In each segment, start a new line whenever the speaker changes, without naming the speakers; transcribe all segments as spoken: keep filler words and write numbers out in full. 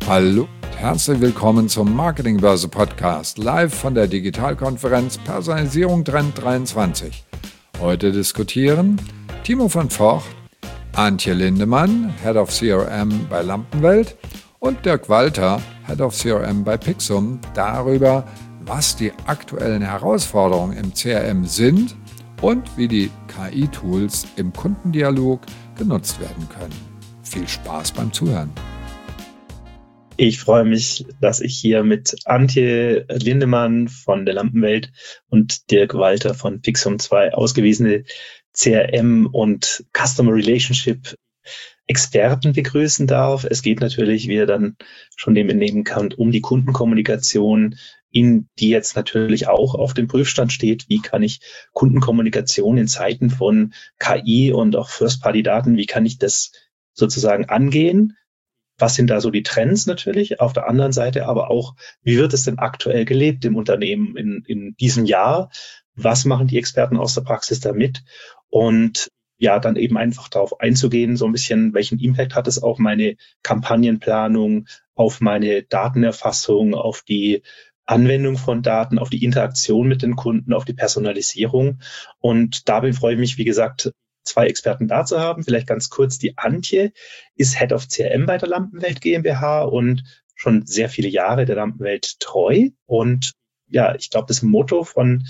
Hallo, herzlich willkommen zum Marketingbörse Podcast, live von der Digitalkonferenz Personalisierung Trend dreiundzwanzig. Heute diskutieren Timo von Vocht, Antje Lindemann, Head of C R M bei Lampenwelt und Dirk Walter, Head of C R M bei Pixum, darüber, was die aktuellen Herausforderungen im C R M sind und wie die K I-Tools im Kundendialog genutzt werden können. Viel Spaß beim Zuhören.
Ich freue mich, dass ich hier mit Antje Lindemann von der Lampenwelt und Dirk Walter von Pixum zwei ausgewiesene C R M und Customer Relationship Experten begrüßen darf. Es geht natürlich, wie ihr dann schon dem entnehmen könnt, um die Kundenkommunikation, in die jetzt natürlich auch auf dem Prüfstand steht. Wie kann ich Kundenkommunikation in Zeiten von K I und auch First-Party-Daten, wie kann ich das sozusagen angehen? Was sind da so die Trends natürlich? Auf der anderen Seite aber auch, wie wird es denn aktuell gelebt im Unternehmen in, in diesem Jahr? Was machen die Experten aus der Praxis damit? Und ja, dann eben einfach darauf einzugehen, so ein bisschen, welchen Impact hat es auf meine Kampagnenplanung, auf meine Datenerfassung, auf die Anwendung von Daten, auf die Interaktion mit den Kunden, auf die Personalisierung. Und dabei freue ich mich, wie gesagt, zwei Experten da zu haben. Vielleicht ganz kurz, die Antje ist Head of C R M bei der Lampenwelt GmbH und schon sehr viele Jahre der Lampenwelt treu. Und ja, ich glaube, das Motto von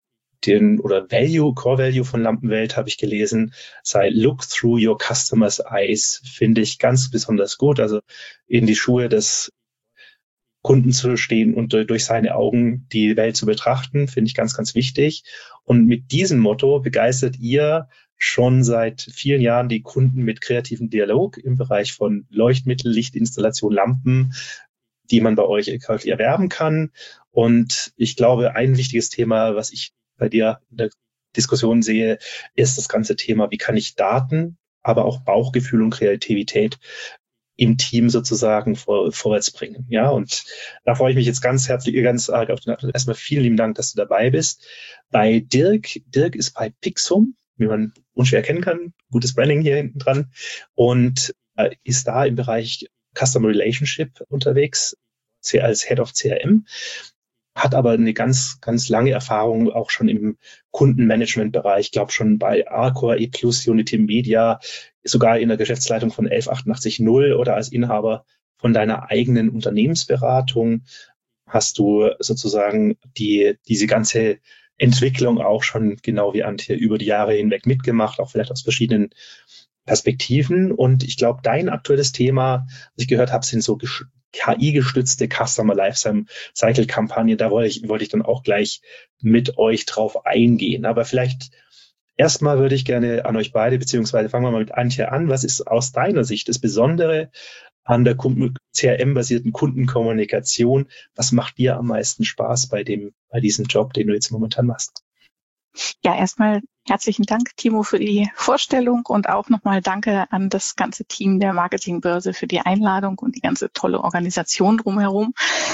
den oder Value, Core Value von Lampenwelt habe ich gelesen, sei Look through your customers' eyes, finde ich ganz besonders gut. Also in die Schuhe des Kunden zu stehen und durch seine Augen die Welt zu betrachten, finde ich ganz, ganz wichtig. Und mit diesem Motto begeistert ihr schon seit vielen Jahren die Kunden mit kreativem Dialog im Bereich von Leuchtmittel, Lichtinstallation, Lampen, die man bei euch käuflich erwerben kann. Und ich glaube, ein wichtiges Thema, was ich bei dir in der Diskussion sehe, ist das ganze Thema, wie kann ich Daten, aber auch Bauchgefühl und Kreativität im Team sozusagen vor, vorwärts bringen. Ja, und da freue ich mich jetzt ganz herzlich, ganz arg auf den Abschluss. Erstmal vielen lieben Dank, dass du dabei bist. Bei Dirk, Dirk ist bei Pixum, wie man unschwer erkennen kann, gutes Branding hier hinten dran, und äh, ist da im Bereich Customer Relationship unterwegs, als Head of C R M, hat aber eine ganz, ganz lange Erfahrung auch schon im Kundenmanagement-Bereich, ich glaube schon bei Arcor, E Plus, Unity Media, sogar in der Geschäftsleitung von elf achtundachtzig null oder als Inhaber von deiner eigenen Unternehmensberatung hast du sozusagen die diese ganze Entwicklung auch schon, genau wie Antje, über die Jahre hinweg mitgemacht, auch vielleicht aus verschiedenen Perspektiven. Und ich glaube, dein aktuelles Thema, was ich gehört habe, sind so K I-gestützte Customer Lifecycle-Kampagnen. Da wollte ich, wollte ich dann auch gleich mit euch drauf eingehen. Aber vielleicht erstmal würde ich gerne an euch beide, beziehungsweise fangen wir mal mit Antje an. Was ist aus deiner Sicht das Besondere an der C R M-basierten Kundenkommunikation? Was macht dir am meisten Spaß bei dem, bei diesem Job, den du jetzt momentan machst?
Ja, erstmal herzlichen Dank, Timo, für die Vorstellung und auch nochmal danke an das ganze Team der Marketingbörse für die Einladung und die ganze tolle Organisation drumherum.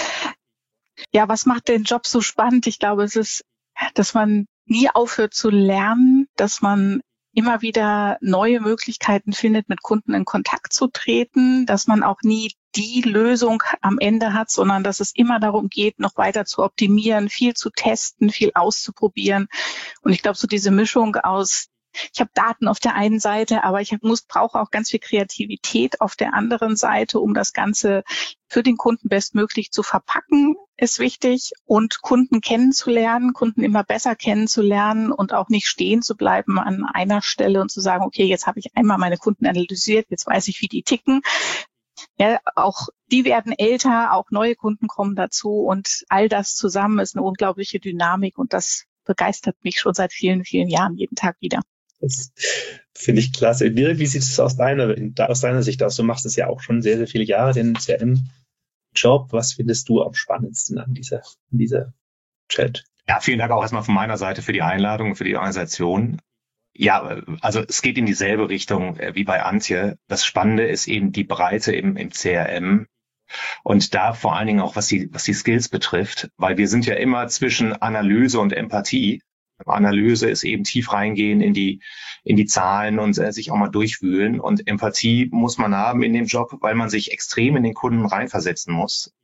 Ja, was macht den Job so spannend? Ich glaube, es ist, dass man nie aufhört zu lernen, dass man immer wieder neue Möglichkeiten findet, mit Kunden in Kontakt zu treten, dass man auch nie die Lösung am Ende hat, sondern dass es immer darum geht, noch weiter zu optimieren, viel zu testen, viel auszuprobieren. Und ich glaube, so diese Mischung aus, ich habe Daten auf der einen Seite, aber ich muss brauche auch ganz viel Kreativität auf der anderen Seite, um das Ganze für den Kunden bestmöglich zu verpacken, ist wichtig. Und Kunden kennenzulernen, Kunden immer besser kennenzulernen und auch nicht stehen zu bleiben an einer Stelle und zu sagen, okay, jetzt habe ich einmal meine Kunden analysiert, jetzt weiß ich, wie die ticken. Ja, auch die werden älter, auch neue Kunden kommen dazu und all das zusammen ist eine unglaubliche Dynamik und das begeistert mich schon seit vielen, vielen Jahren jeden Tag wieder.
Das finde ich klasse. Dirk, wie sieht es aus deiner, aus deiner Sicht aus? Du machst es ja auch schon sehr, sehr viele Jahre, den C R M-Job. Was findest du am spannendsten an dieser, an dieser Chat?
Ja, vielen Dank auch erstmal von meiner Seite für die Einladung, für die Organisation. Ja, also es geht in dieselbe Richtung wie bei Antje. Das Spannende ist eben die Breite im, im C R M. Und da vor allen Dingen auch, was die, was die Skills betrifft, weil wir sind ja immer zwischen Analyse und Empathie. Analyse ist eben tief reingehen in die, in die Zahlen und äh, sich auch mal durchwühlen. Und Empathie muss man haben in dem Job, weil man sich extrem in den Kunden reinversetzen muss,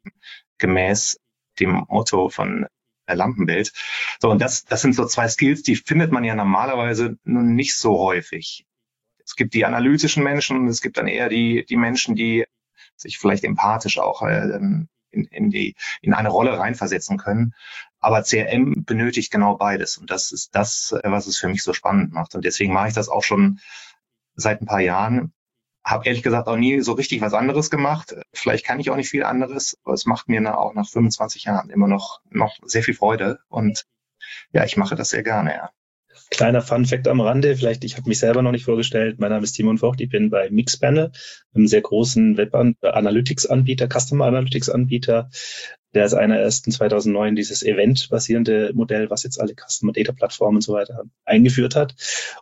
gemäß dem Motto von der Lampenwelt. So, und das, das sind so zwei Skills, die findet man ja normalerweise nun nicht so häufig. Es gibt die analytischen Menschen und es gibt dann eher die, die Menschen, die sich vielleicht empathisch auch äh, in, in die, in eine Rolle reinversetzen können. Aber C R M benötigt genau beides. Und das ist das, was es für mich so spannend macht. Und deswegen mache ich das auch schon seit ein paar Jahren. Habe ehrlich gesagt auch nie so richtig was anderes gemacht. Vielleicht kann ich auch nicht viel anderes, aber es macht mir auch nach fünfundzwanzig Jahren immer noch, noch sehr viel Freude. Und ja, ich mache das sehr gerne, ja.
Kleiner Fun-Fact am Rande, vielleicht, ich habe mich selber noch nicht vorgestellt. Mein Name ist Timon Vogt, ich bin bei Mixpanel, einem sehr großen Web-Analytics-Anbieter, Customer-Analytics-Anbieter. Der ist einer ersten zweitausendneun dieses Event-basierende Modell, was jetzt alle Customer-Data-Plattformen und so weiter eingeführt hat.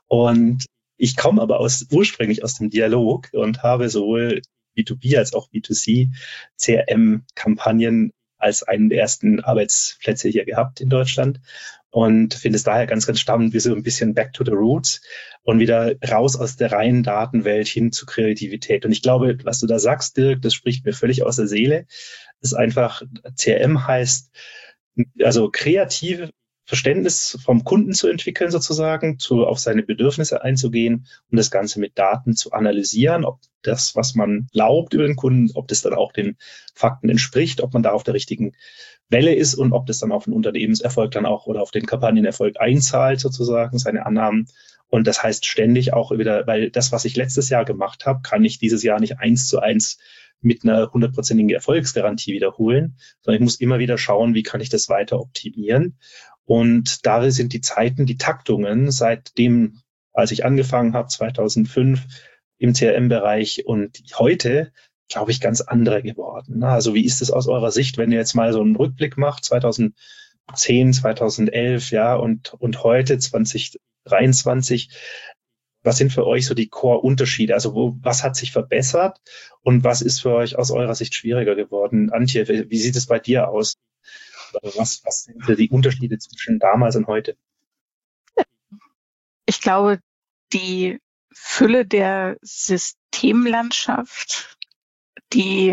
Und ich komme aber aus, ursprünglich aus dem Dialog und habe sowohl B zwei B als auch B zwei C C R M-Kampagnen als einen der ersten Arbeitsplätze hier gehabt in Deutschland. Und finde es daher ganz, ganz spannend, wie so ein bisschen back to the roots und wieder raus aus der reinen Datenwelt hin zu Kreativität. Und ich glaube, was du da sagst, Dirk, das spricht mir völlig aus der Seele. Das ist einfach, C R M heißt, also kreative Verständnis vom Kunden zu entwickeln sozusagen, zu, auf seine Bedürfnisse einzugehen und das Ganze mit Daten zu analysieren, ob das, was man glaubt über den Kunden, ob das dann auch den Fakten entspricht, ob man da auf der richtigen Welle ist und ob das dann auf den Unternehmenserfolg dann auch oder auf den Kampagnenerfolg einzahlt sozusagen, seine Annahmen. Und das heißt ständig auch wieder, weil das, was ich letztes Jahr gemacht habe, kann ich dieses Jahr nicht eins zu eins mit einer hundertprozentigen Erfolgsgarantie wiederholen, sondern ich muss immer wieder schauen, wie kann ich das weiter optimieren. Und da sind die Zeiten, die Taktungen seitdem, als ich angefangen habe, zweitausendfünf im C R M-Bereich und heute, glaube ich, ganz andere geworden. Also wie ist es aus eurer Sicht, wenn ihr jetzt mal so einen Rückblick macht, zweitausendzehn, zweitausendelf, ja, und, und heute zwanzig dreiundzwanzig, was sind für euch so die Core-Unterschiede? Also wo, was hat sich verbessert und was ist für euch aus eurer Sicht schwieriger geworden? Antje, wie, wie sieht es bei dir aus? Was, was sind für die Unterschiede zwischen damals und heute?
Ich glaube, die Fülle der Systemlandschaft, die,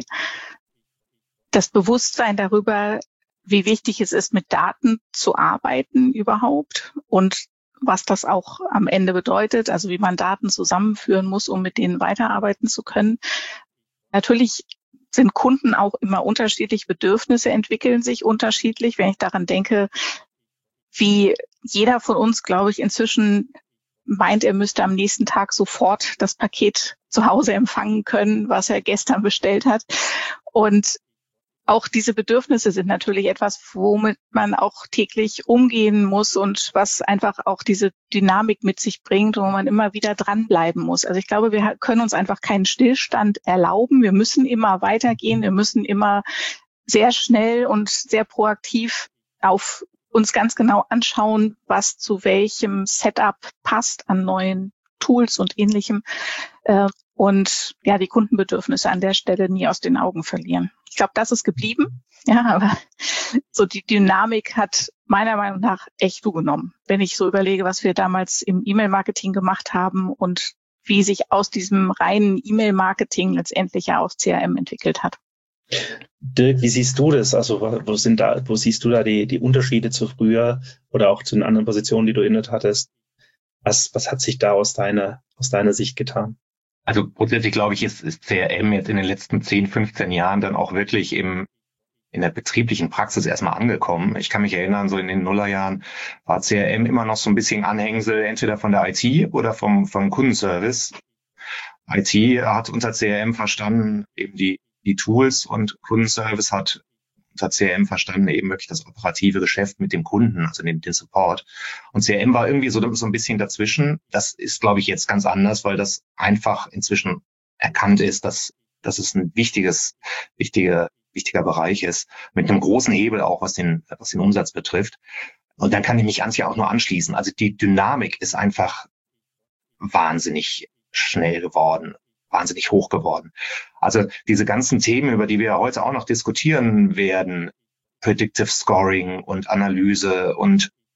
das Bewusstsein darüber, wie wichtig es ist, mit Daten zu arbeiten überhaupt und was das auch am Ende bedeutet, also wie man Daten zusammenführen muss, um mit denen weiterarbeiten zu können. Natürlich sind Kunden auch immer unterschiedlich, Bedürfnisse entwickeln sich unterschiedlich. Wenn ich daran denke, wie jeder von uns, glaube ich, inzwischen meint, er müsste am nächsten Tag sofort das Paket zu Hause empfangen können, was er gestern bestellt hat. Und auch diese Bedürfnisse sind natürlich etwas, womit man auch täglich umgehen muss und was einfach auch diese Dynamik mit sich bringt, wo man immer wieder dranbleiben muss. Also ich glaube, wir können uns einfach keinen Stillstand erlauben. Wir müssen immer weitergehen. Wir müssen immer sehr schnell und sehr proaktiv auf uns ganz genau anschauen, was zu welchem Setup passt an neuen Tools und Ähnlichem. Und ja, die Kundenbedürfnisse an der Stelle nie aus den Augen verlieren. Ich glaube, das ist geblieben. Ja, aber so die Dynamik hat meiner Meinung nach echt zugenommen. Wenn ich so überlege, was wir damals im E-Mail-Marketing gemacht haben und wie sich aus diesem reinen E-Mail-Marketing letztendlich ja auch C R M entwickelt hat.
Dirk, wie siehst du das? Also wo sind da, wo siehst du da die, die Unterschiede zu früher oder auch zu den anderen Positionen, die du inne hattest? Was, was hat sich da aus deiner, aus deiner Sicht getan?
Also grundsätzlich glaube ich, ist, ist C R M jetzt in den letzten zehn, fünfzehn Jahren dann auch wirklich im in der betrieblichen Praxis erstmal angekommen. Ich kann mich erinnern, so in den Nullerjahren war C R M immer noch so ein bisschen Anhängsel, entweder von der I T oder vom, vom Kundenservice. I T hat unter C R M verstanden eben die, die Tools und Kundenservice hat unter C R M verstanden eben wirklich das operative Geschäft mit dem Kunden, also den, den Support. Und C R M war irgendwie so, so ein bisschen dazwischen. Das ist, glaube ich, jetzt ganz anders, weil das einfach inzwischen erkannt ist, dass, dass es ein wichtiges, wichtiger, wichtiger Bereich ist, mit einem großen Hebel auch, was den, was den Umsatz betrifft. Und dann kann ich mich Antje auch nur anschließen. Also die Dynamik ist einfach wahnsinnig schnell geworden, wahnsinnig hoch geworden. Also diese ganzen Themen, über die wir heute auch noch diskutieren werden, Predictive Scoring und Analyse und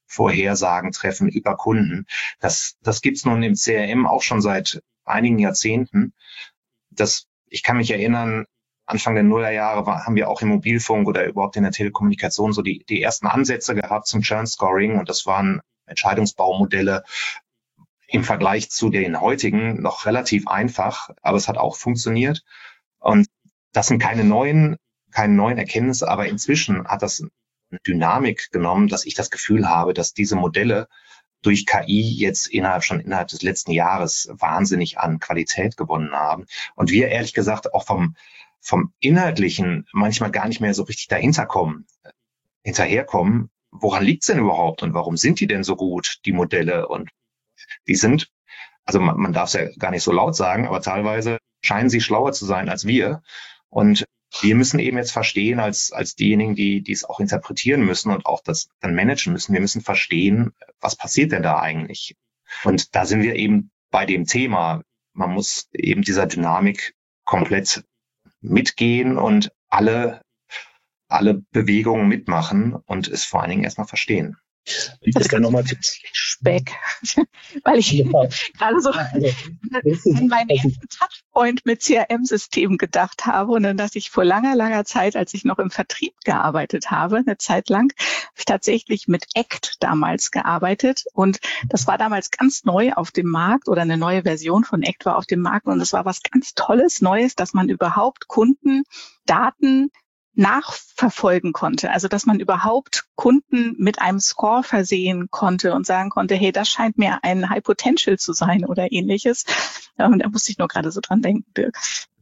Vorhersagen treffen über Kunden. Das, das gibt's nun im C R M auch schon seit einigen Jahrzehnten. Das, ich kann mich erinnern, Anfang der Nullerjahre war, haben wir auch im Mobilfunk oder überhaupt in der Telekommunikation so die, die ersten Ansätze gehabt zum Churn-Scoring, und das waren Entscheidungsbaumodelle im Vergleich zu den heutigen noch relativ einfach, aber es hat auch funktioniert. Und das sind keine neuen, keine neuen Erkenntnisse, aber inzwischen hat das eine Dynamik genommen, dass ich das Gefühl habe, dass diese Modelle durch K I jetzt innerhalb schon innerhalb des letzten Jahres wahnsinnig an Qualität gewonnen haben. Und wir ehrlich gesagt auch vom, vom Inhaltlichen manchmal gar nicht mehr so richtig dahinter kommen, hinterherkommen. Woran liegt's denn überhaupt und warum sind die denn so gut, die Modelle? Und die sind, also man, man darf es ja gar nicht so laut sagen, aber teilweise scheinen sie schlauer zu sein als wir. Und wir müssen eben jetzt verstehen, als als diejenigen, die die es auch interpretieren müssen und auch das dann managen müssen, wir müssen verstehen, was passiert denn da eigentlich? Und da sind wir eben bei dem Thema. Man muss eben dieser Dynamik komplett mitgehen und alle alle Bewegungen mitmachen und es vor allen Dingen erstmal verstehen.
Ich das kann nochmal Speck, weil ich gerade so an meinen ersten Touchpoint mit C R M-Systemen gedacht habe und dann, dass ich vor langer, langer Zeit, als ich noch im Vertrieb gearbeitet habe, eine Zeit lang, habe ich tatsächlich mit Act damals gearbeitet und das war damals ganz neu auf dem Markt oder eine neue Version von Act war auf dem Markt und es war was ganz Tolles, Neues, dass man überhaupt Kundendaten nachverfolgen konnte. Also, dass man überhaupt Kunden mit einem Score versehen konnte und sagen konnte, hey, das scheint mir ein High Potential zu sein oder ähnliches. Und da musste ich nur gerade so dran denken, Dirk.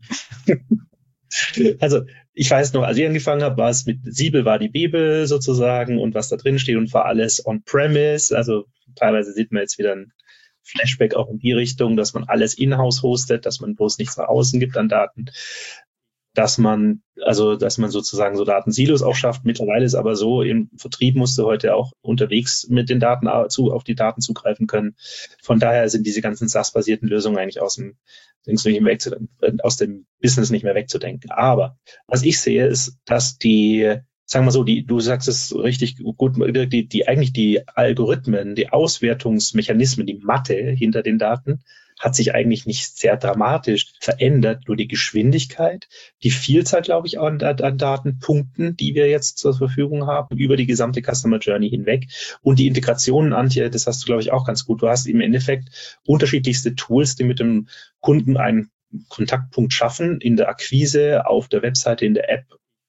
Also, ich weiß noch, als ich angefangen habe, war es mit Siebel war die Bibel sozusagen und was da drin steht und war alles on-premise. Also, teilweise sieht man jetzt wieder ein Flashback auch in die Richtung, dass man alles in-house hostet, dass man bloß nichts nach außen gibt an Daten. Dass man, also, dass man sozusagen so Datensilos auch schafft. Mittlerweile ist aber so, im Vertrieb musst du heute auch unterwegs mit den Daten zu, auf die Daten zugreifen können. Von daher sind diese ganzen SaaS-basierten Lösungen eigentlich aus dem, nicht mehr wegzudenken, aus dem Business nicht mehr wegzudenken. Aber was ich sehe, ist, dass die, sagen wir so, die, du sagst es richtig gut, die, die eigentlich die Algorithmen, die Auswertungsmechanismen, die Mathe hinter den Daten, hat sich eigentlich nicht sehr dramatisch verändert, nur die Geschwindigkeit, die Vielzahl, glaube ich, an, an Datenpunkten, die wir jetzt zur Verfügung haben, über die gesamte Customer Journey hinweg und die Integrationen, Antje, das hast du, glaube ich, auch ganz gut. Du hast im Endeffekt unterschiedlichste Tools, die mit dem Kunden einen Kontaktpunkt schaffen, in der Akquise, auf der Webseite, in der App,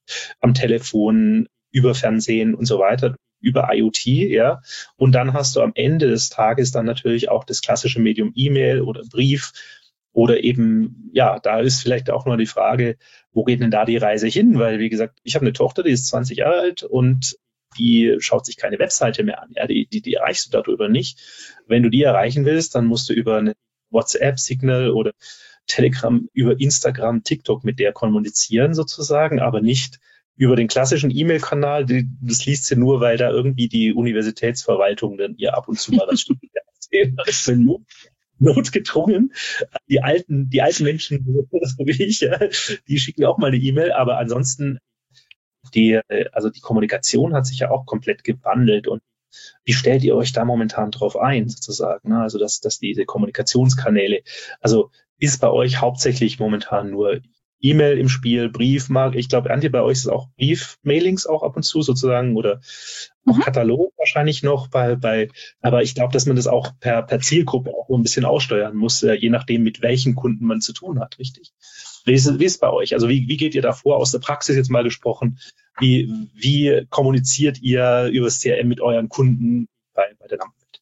am Telefon, über Fernsehen und so weiter, über IoT, ja. Und dann hast du am Ende des Tages dann natürlich auch das klassische Medium E-Mail oder Brief oder eben, ja, da ist vielleicht auch noch die Frage, wo geht denn da die Reise hin? Weil, wie gesagt, ich habe eine Tochter, die ist zwanzig Jahre alt und die schaut sich keine Webseite mehr an. Ja, die, die, die erreichst du darüber nicht. Wenn du die erreichen willst, dann musst du über eine WhatsApp, Signal oder Telegram, über Instagram, TikTok mit der kommunizieren sozusagen, aber nicht über den klassischen E-Mail-Kanal. Das liest sie nur, weil da irgendwie die Universitätsverwaltung dann ihr ab und zu mal das Studium erzählt. Notgedrungen. Die alten, die alten Menschen, so wie ich, ja, die schicken auch mal eine E-Mail, aber ansonsten die, also die Kommunikation hat sich ja auch komplett gewandelt und wie stellt ihr euch da momentan drauf ein, sozusagen? Also, dass, dass diese Kommunikationskanäle, also ist bei euch hauptsächlich momentan nur E-Mail im Spiel, Brief, ich glaube, Antje, bei euch ist es auch Brief-Mailings auch ab und zu sozusagen oder auch mhm. Katalog wahrscheinlich noch bei, bei, aber ich glaube, dass man das auch per, per Zielgruppe auch ein bisschen aussteuern muss, je nachdem, mit welchen Kunden man zu tun hat, richtig? Wie ist, wie ist es bei euch? Also wie, wie geht ihr da vor, aus der Praxis jetzt mal gesprochen? Wie, wie kommuniziert ihr über das C R M mit euren Kunden bei, bei der Lampenwelt?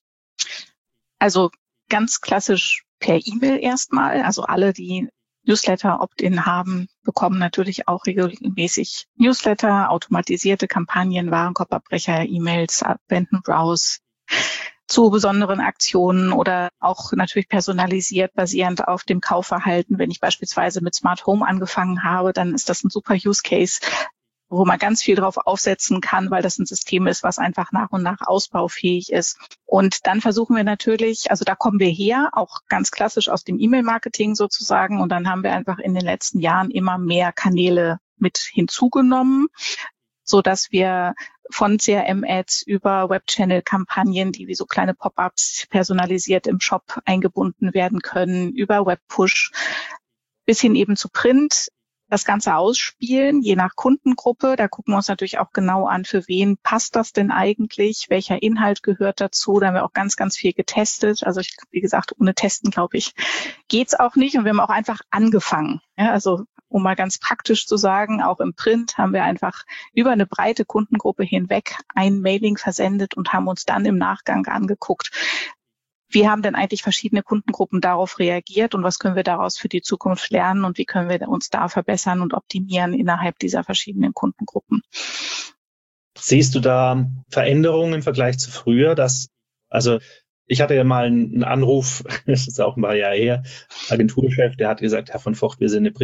Also ganz klassisch per E-Mail erstmal, also alle, die Newsletter Opt-in haben, bekommen natürlich auch regelmäßig Newsletter, automatisierte Kampagnen, Warenkorbabbrecher, E-Mails, Abwenden-Browse zu besonderen Aktionen oder auch natürlich personalisiert basierend auf dem Kaufverhalten. Wenn ich beispielsweise mit Smart Home angefangen habe, dann ist das ein super Use Case, wo man ganz viel drauf aufsetzen kann, weil das ein System ist, was einfach nach und nach ausbaufähig ist. Und dann versuchen wir natürlich, also da kommen wir her, auch ganz klassisch aus dem E-Mail-Marketing sozusagen. Und dann haben wir einfach in den letzten Jahren immer mehr Kanäle mit hinzugenommen. so dass wir von C R M-Ads über Web-Channel-Kampagnen, die wie so kleine Pop-ups personalisiert im Shop eingebunden werden können, über Web-Push bis hin eben zu Print, das Ganze ausspielen, je nach Kundengruppe. Da gucken wir uns natürlich auch genau an, für wen passt das denn eigentlich, welcher Inhalt gehört dazu. Da haben wir auch ganz, ganz viel getestet. Also ich, wie gesagt, ohne Testen, glaube ich, geht's auch nicht. Und wir haben auch einfach angefangen. Ja, also um mal ganz praktisch zu sagen, auch im Print haben wir einfach über eine breite Kundengruppe hinweg ein Mailing versendet und haben uns dann im Nachgang angeguckt, wie haben denn eigentlich verschiedene Kundengruppen darauf reagiert und was können wir daraus für die Zukunft lernen und wie können wir uns da verbessern und optimieren innerhalb dieser verschiedenen Kundengruppen.
Siehst du da Veränderungen im Vergleich zu früher? Dass, also ich hatte ja mal einen Anruf, das ist auch ein paar Jahre her, Agenturchef, der hat gesagt, Herr von Vocht, wir sind eine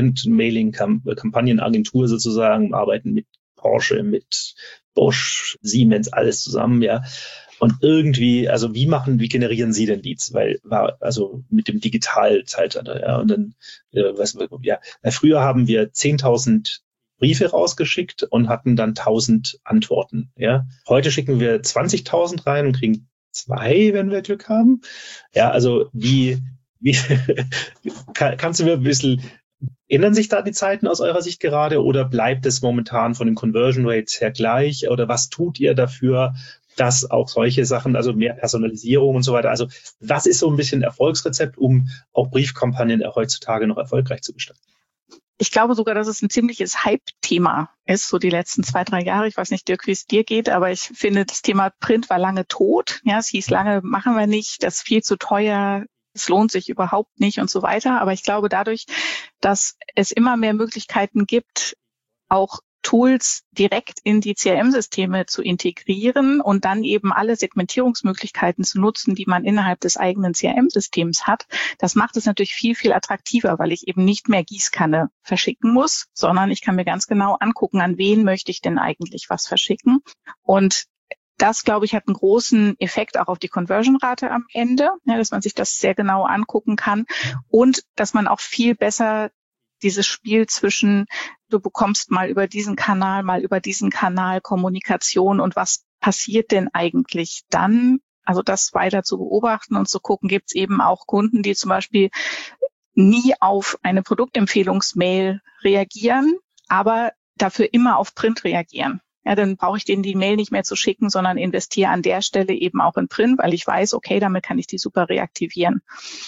Print-Mailing-Kampagnenagentur sozusagen, arbeiten mit Porsche, mit Bosch, Siemens, alles zusammen, ja. Und irgendwie, also wie machen, wie generieren Sie denn Leads? Weil war also mit dem Digitalzeitalter, ja. Und dann, äh, was, ja, früher haben wir zehntausend Briefe rausgeschickt und hatten dann tausend Antworten, ja. Heute schicken wir zwanzigtausend rein und kriegen zwei, wenn wir Glück haben. Ja, also wie, wie kann, kannst du mir ein bisschen, ändern sich da die Zeiten aus eurer Sicht gerade oder bleibt es momentan von den Conversion Rates her gleich? Oder was tut ihr dafür, dass auch solche Sachen, also mehr Personalisierung und so weiter, also was ist so ein bisschen Erfolgsrezept, um auch Briefkampagnen heutzutage noch erfolgreich zu gestalten?
Ich glaube sogar, dass es ein ziemliches Hype-Thema ist, so die letzten zwei, drei Jahre. Ich weiß nicht, Dirk, wie es dir geht, aber ich finde, das Thema Print war lange tot. Ja, es hieß lange, machen wir nicht, das ist viel zu teuer, es lohnt sich überhaupt nicht und so weiter. Aber ich glaube, dadurch, dass es immer mehr Möglichkeiten gibt, auch Tools direkt in die C R M-Systeme zu integrieren und dann eben alle Segmentierungsmöglichkeiten zu nutzen, die man innerhalb des eigenen C R M-Systems hat. Das macht es natürlich viel, viel attraktiver, weil ich eben nicht mehr Gießkanne verschicken muss, sondern ich kann mir ganz genau angucken, an wen möchte ich denn eigentlich was verschicken. Und das, glaube ich, hat einen großen Effekt auch auf die Conversion-Rate am Ende, ja, dass man sich das sehr genau angucken kann und dass man auch viel besser dieses Spiel zwischen, du bekommst mal über diesen Kanal, mal über diesen Kanal Kommunikation und was passiert denn eigentlich dann? Also das weiter zu beobachten und zu gucken, gibt es eben auch Kunden, die zum Beispiel nie auf eine Produktempfehlungsmail reagieren, aber dafür immer auf Print reagieren. Ja, dann brauche ich denen die Mail nicht mehr zu schicken, sondern investiere an der Stelle eben auch in Print, weil ich weiß, okay, damit kann ich die super reaktivieren.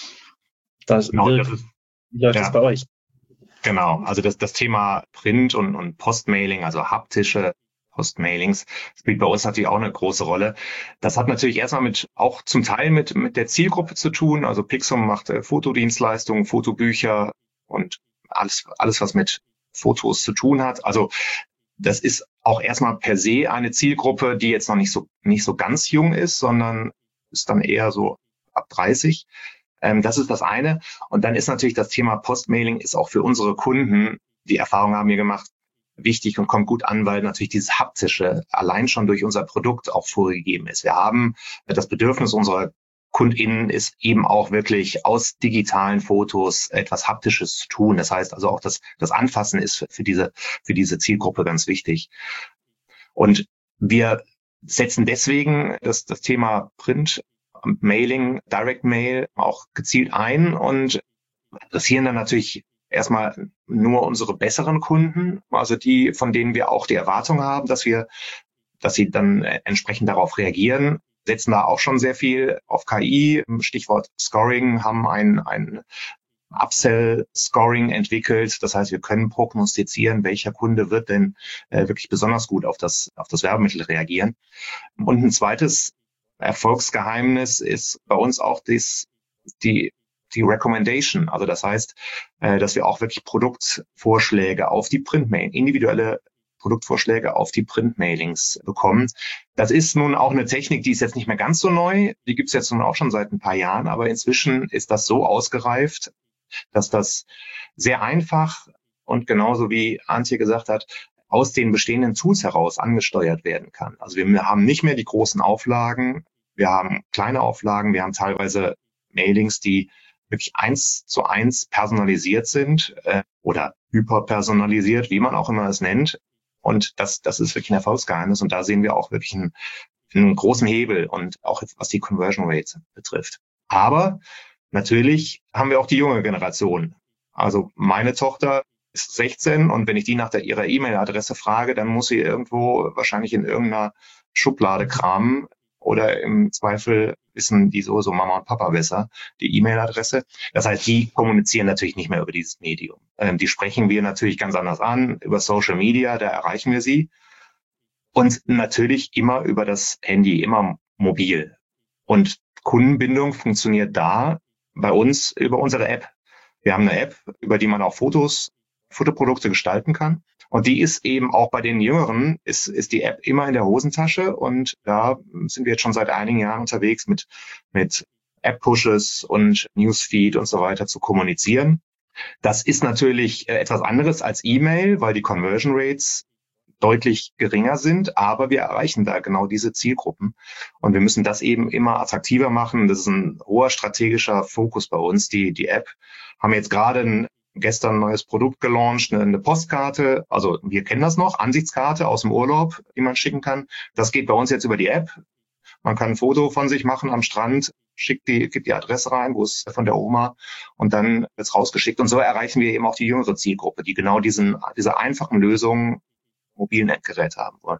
Das, genau, das ist, wie läuft ja. das bei euch?
Genau, also das, das Thema Print und, und Postmailing, also haptische Postmailings, spielt bei uns natürlich auch eine große Rolle. Das hat natürlich erstmal mit, auch zum Teil mit, mit der Zielgruppe zu tun. Also Pixum macht äh, Fotodienstleistungen, Fotobücher und alles, alles, was mit Fotos zu tun hat. Also das ist auch erstmal per se eine Zielgruppe, die jetzt noch nicht so, nicht so ganz jung ist, sondern ist dann eher so ab dreißig. Das ist das eine. Und dann ist natürlich das Thema Postmailing ist auch für unsere Kunden, die Erfahrung haben wir gemacht, wichtig und kommt gut an, weil natürlich dieses Haptische allein schon durch unser Produkt auch vorgegeben ist. Wir haben das Bedürfnis unserer KundInnen ist eben auch wirklich aus digitalen Fotos etwas Haptisches zu tun. Das heißt also auch, das, das Anfassen ist für, für diese, für diese Zielgruppe ganz wichtig. Und wir setzen deswegen das, das Thema Print Mailing, Direct Mail auch gezielt ein und adressieren dann natürlich erstmal nur unsere besseren Kunden, also die, von denen wir auch die Erwartung haben, dass wir, dass sie dann entsprechend darauf reagieren, setzen da auch schon sehr viel auf K I, Stichwort Scoring, haben ein, ein Upsell-Scoring entwickelt. Das heißt, wir können prognostizieren, welcher Kunde wird denn äh, wirklich besonders gut auf das, auf das Werbemittel reagieren. Und ein zweites Erfolgsgeheimnis ist bei uns auch dies, die, die Recommendation. Also das heißt, äh, dass wir auch wirklich Produktvorschläge auf die Printmail, individuelle Produktvorschläge auf die Printmailings bekommen. Das ist nun auch eine Technik, die ist jetzt nicht mehr ganz so neu. Die gibt es jetzt nun auch schon seit ein paar Jahren. Aber inzwischen ist das so ausgereift, dass das sehr einfach und genauso wie Antje gesagt hat, aus den bestehenden Tools heraus angesteuert werden kann. Also wir haben nicht mehr die großen Auflagen, wir haben kleine Auflagen, wir haben teilweise Mailings, die wirklich eins zu eins personalisiert sind äh, oder hyperpersonalisiert, wie man auch immer es nennt. Und das, das ist wirklich ein Erfolgsgeheimnis. Und da sehen wir auch wirklich einen, einen großen Hebel und auch was die Conversion Rates betrifft. Aber natürlich haben wir auch die junge Generation. Also meine Tochter ist sechzehn und wenn ich die nach der, ihrer E-Mail-Adresse frage, dann muss sie irgendwo wahrscheinlich in irgendeiner Schublade kramen oder im Zweifel wissen die sowieso Mama und Papa besser, die E-Mail-Adresse. Das heißt, die kommunizieren natürlich nicht mehr über dieses Medium. Ähm, die sprechen wir natürlich ganz anders an, über Social Media, da erreichen wir sie. Und natürlich immer über das Handy, immer mobil. Und Kundenbindung funktioniert da bei uns über unsere App. Wir haben eine App, über die man auch Fotos, Fotoprodukte gestalten kann. Und die ist eben auch bei den Jüngeren, ist, ist die App immer in der Hosentasche. Und da sind wir jetzt schon seit einigen Jahren unterwegs mit, mit App-Pushes und Newsfeed und so weiter zu kommunizieren. Das ist natürlich etwas anderes als E-Mail, weil die Conversion Rates deutlich geringer sind, aber wir erreichen da genau diese Zielgruppen. Und wir müssen das eben immer attraktiver machen. Das ist ein hoher strategischer Fokus bei uns. Die, die App haben jetzt gerade ein, gestern ein neues Produkt gelauncht, eine, eine Postkarte. Also wir kennen das noch, Ansichtskarte aus dem Urlaub, die man schicken kann. Das geht bei uns jetzt über die App. Man kann ein Foto von sich machen am Strand, schickt die, gibt die Adresse rein, wo es von der Oma, und dann wird es rausgeschickt. Und so erreichen wir eben auch die jüngere Zielgruppe, die genau diesen, diese einfachen Lösungen mobilen Endgerät haben wollen.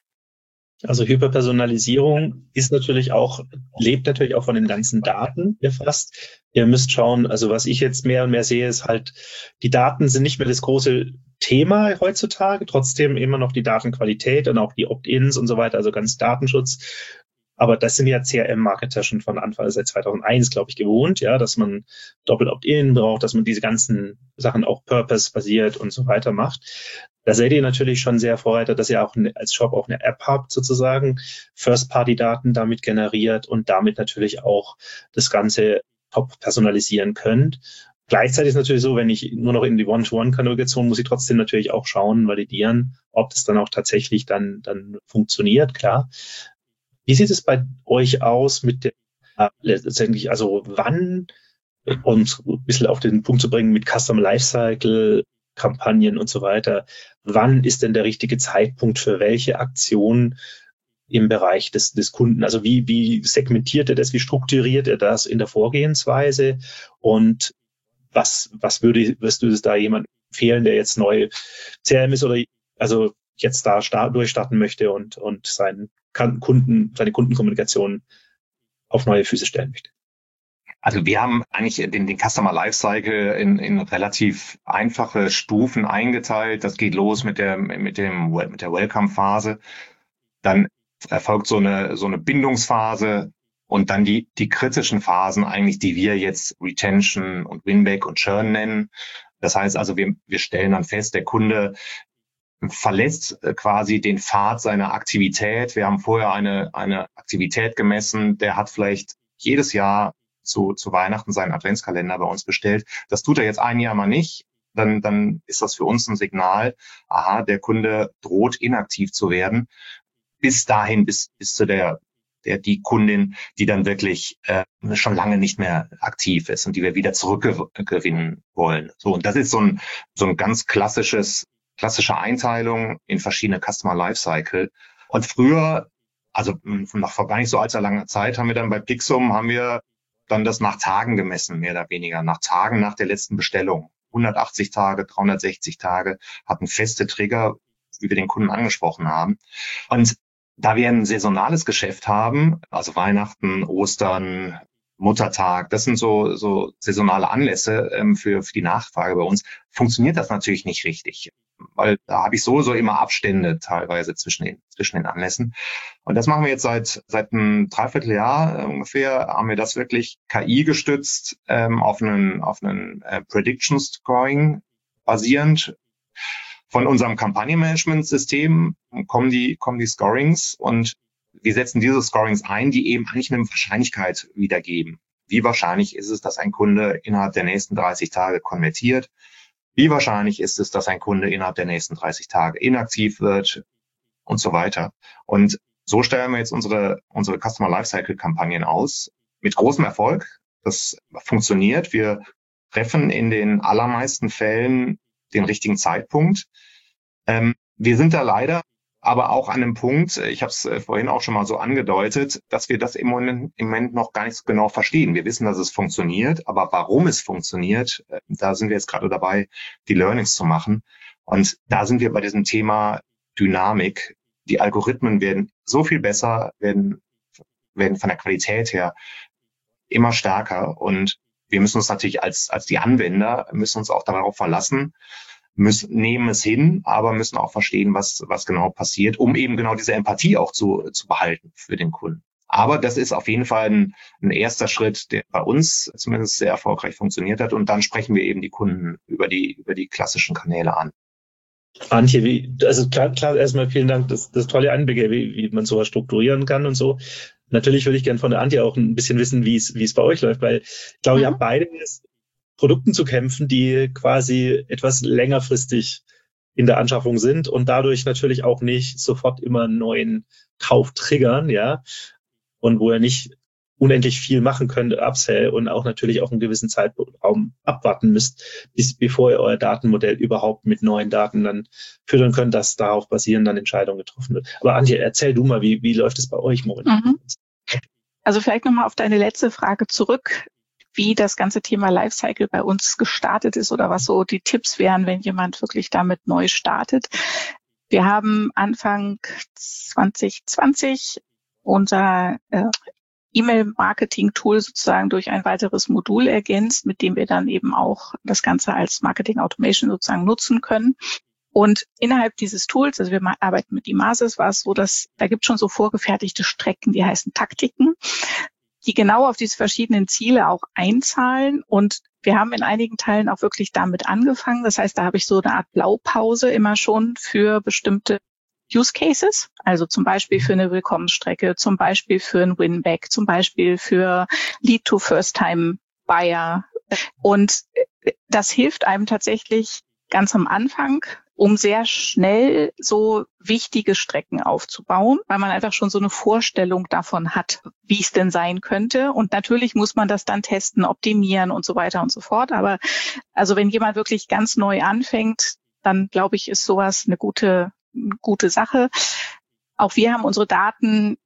Also Hyperpersonalisierung ist natürlich auch, lebt natürlich auch von den ganzen Daten erfasst. Ihr müsst schauen, also was ich jetzt mehr und mehr sehe, ist halt, die Daten sind nicht mehr das große Thema heutzutage, trotzdem immer noch die Datenqualität und auch die Opt-ins und so weiter, also ganz Datenschutz. Aber das sind ja C R M-Marketer schon von Anfang, seit zweitausendeins, glaube ich, gewohnt, ja, dass man doppelt Opt-in braucht, dass man diese ganzen Sachen auch Purpose-basiert und so weiter macht. Da seid ihr natürlich schon sehr Vorreiter, dass ihr auch als Shop auch eine App habt, sozusagen, First-Party-Daten damit generiert und damit natürlich auch das Ganze top personalisieren könnt. Gleichzeitig ist es natürlich so, wenn ich nur noch in die One-to-One-Konfiguration muss ich trotzdem natürlich auch schauen, validieren, ob das dann auch tatsächlich dann, dann funktioniert, klar. Wie sieht es bei euch aus mit der, äh, letztendlich, also wann, um es ein bisschen auf den Punkt zu bringen, mit Customer Lifecycle, Kampagnen und so weiter, wann ist denn der richtige Zeitpunkt für welche Aktion im Bereich des, des Kunden? Also wie, wie segmentiert er das, wie strukturiert er das in der Vorgehensweise und was, was würde, wirst du es da jemand empfehlen, der jetzt neu C R M ist oder also jetzt da start, durchstarten möchte und, und seinen Kunden, seine Kundenkommunikation auf neue Füße stellen möchte?
Also wir haben eigentlich den, den Customer Lifecycle in, in relativ einfache Stufen eingeteilt. Das geht los mit der, mit dem, mit der Welcome-Phase. Dann erfolgt so eine, so eine Bindungsphase und dann die, die kritischen Phasen eigentlich, die wir jetzt Retention und Winback und Churn nennen. Das heißt also, wir, wir stellen dann fest, der Kunde verlässt quasi den Pfad seiner Aktivität. Wir haben vorher eine, eine Aktivität gemessen. Der hat vielleicht jedes Jahr zu, zu Weihnachten seinen Adventskalender bei uns bestellt. Das tut er jetzt ein Jahr mal nicht. Dann, dann ist das für uns ein Signal, aha, der Kunde droht inaktiv zu werden. Bis dahin, bis, bis zu der, der, die Kundin, die dann wirklich äh, schon lange nicht mehr aktiv ist und die wir wieder zurückgewinnen wollen. So, und das ist so ein, so ein ganz klassisches, klassische Einteilung in verschiedene Customer Lifecycle. Und früher, also noch vor gar nicht so allzu langer Zeit, haben wir dann bei Pixum, haben wir dann das nach Tagen gemessen, mehr oder weniger, nach Tagen nach der letzten Bestellung. hundertachtzig Tage, dreihundertsechzig Tage, hatten feste Trigger, wie wir den Kunden angesprochen haben. Und da wir ein saisonales Geschäft haben, also Weihnachten, Ostern, Muttertag, das sind so, so saisonale Anlässe ähm, für, für die Nachfrage bei uns, funktioniert das natürlich nicht richtig. Weil da habe ich sowieso immer Abstände teilweise zwischen den, zwischen den Anlässen. Und das machen wir jetzt seit, seit einem Dreivierteljahr äh, ungefähr, haben wir das wirklich K I gestützt, ähm, auf einen, auf einen äh, Prediction Scoring basierend. Von unserem Kampagnenmanagement-System kommen die, kommen die Scorings und wir setzen diese Scorings ein, die eben eigentlich eine Wahrscheinlichkeit wiedergeben. Wie wahrscheinlich ist es, dass ein Kunde innerhalb der nächsten dreißig Tage konvertiert? Wie wahrscheinlich ist es, dass ein Kunde innerhalb der nächsten dreißig Tage inaktiv wird und so weiter? Und so stellen wir jetzt unsere, unsere Customer Lifecycle Kampagnen aus. Mit großem Erfolg. Das funktioniert. Wir treffen in den allermeisten Fällen den richtigen Zeitpunkt. Ähm, Wir sind da leider aber auch an einem Punkt, ich habe es vorhin auch schon mal so angedeutet, dass wir das im Moment, im Moment noch gar nicht so genau verstehen. Wir wissen, dass es funktioniert, aber warum es funktioniert, da sind wir jetzt gerade dabei, die Learnings zu machen. Und da sind wir bei diesem Thema Dynamik. Die Algorithmen werden so viel besser, werden, werden von der Qualität her immer stärker. Und wir müssen uns natürlich als, als die Anwender, müssen uns auch darauf verlassen, müssen, nehmen es hin, aber müssen auch verstehen, was, was genau passiert, um eben genau diese Empathie auch zu, zu behalten für den Kunden. Aber das ist auf jeden Fall ein, ein erster Schritt, der bei uns zumindest sehr erfolgreich funktioniert hat. Und dann sprechen wir eben die Kunden über die, über die klassischen Kanäle an.
Antje, wie, also klar, klar, erstmal vielen Dank, das, das tolle Einblicke, wie, wie man sowas strukturieren kann und so. Natürlich würde ich gerne von der Antje auch ein bisschen wissen, wie es, wie es bei euch läuft, weil ich glaube, mhm. ihr habt beide Produkten zu kämpfen, die quasi etwas längerfristig in der Anschaffung sind und dadurch natürlich auch nicht sofort immer einen neuen Kauf triggern, ja, und wo ihr nicht unendlich viel machen könnt, Upsell, und auch natürlich auch einen gewissen Zeitraum abwarten müsst, bis bevor ihr euer Datenmodell überhaupt mit neuen Daten dann füttern könnt, dass darauf basierend dann Entscheidungen getroffen wird. Aber Antje, erzähl du mal, wie, wie läuft es bei euch momentan?
Mhm. Also vielleicht nochmal auf deine letzte Frage zurück, wie das ganze Thema Lifecycle bei uns gestartet ist oder was so die Tipps wären, wenn jemand wirklich damit neu startet. Wir haben Anfang zwanzig zwanzig unser äh, E-Mail-Marketing-Tool sozusagen durch ein weiteres Modul ergänzt, mit dem wir dann eben auch das Ganze als Marketing-Automation sozusagen nutzen können. Und innerhalb dieses Tools, also wir arbeiten mit Imasis, war es so, dass da gibt es schon so vorgefertigte Strecken, die heißen Taktiken, die genau auf diese verschiedenen Ziele auch einzahlen. Und wir haben in einigen Teilen auch wirklich damit angefangen. Das heißt, da habe ich so eine Art Blaupause immer schon für bestimmte Use Cases, also zum Beispiel für eine Willkommensstrecke, zum Beispiel für ein Winback, zum Beispiel für Lead to First-Time Buyer. Und das hilft einem tatsächlich ganz am Anfang, um sehr schnell so wichtige Strecken aufzubauen, weil man einfach schon so eine Vorstellung davon hat, wie es denn sein könnte. Und natürlich muss man das dann testen, optimieren und so weiter und so fort. Aber also wenn jemand wirklich ganz neu anfängt, dann glaube ich, ist sowas eine gute, eine gute Sache. Auch wir haben unsere Daten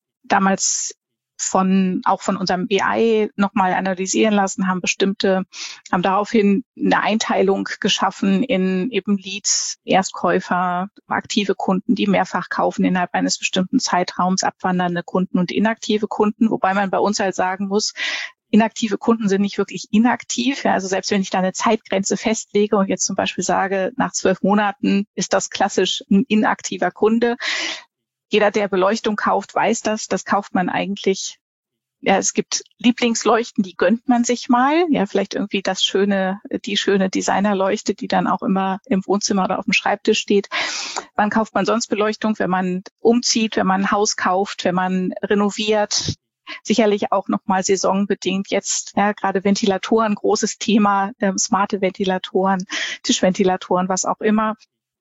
damals von, auch von unserem B I nochmal analysieren lassen, haben bestimmte, haben daraufhin eine Einteilung geschaffen in eben Leads, Erstkäufer, aktive Kunden, die mehrfach kaufen innerhalb eines bestimmten Zeitraums, abwandernde Kunden und inaktive Kunden, wobei man bei uns halt sagen muss, inaktive Kunden sind nicht wirklich inaktiv. Ja, also selbst wenn ich da eine Zeitgrenze festlege und jetzt zum Beispiel sage, nach zwölf Monaten ist das klassisch ein inaktiver Kunde. Jeder, der Beleuchtung kauft, weiß das. Das kauft man eigentlich. Ja, es gibt Lieblingsleuchten, die gönnt man sich mal. Ja, vielleicht irgendwie das schöne, die schöne Designerleuchte, die dann auch immer im Wohnzimmer oder auf dem Schreibtisch steht. Wann kauft man sonst Beleuchtung? Wenn man umzieht, wenn man ein Haus kauft, wenn man renoviert. Sicherlich auch nochmal saisonbedingt jetzt, ja, gerade Ventilatoren, großes Thema, ähm, smarte Ventilatoren, Tischventilatoren, was auch immer.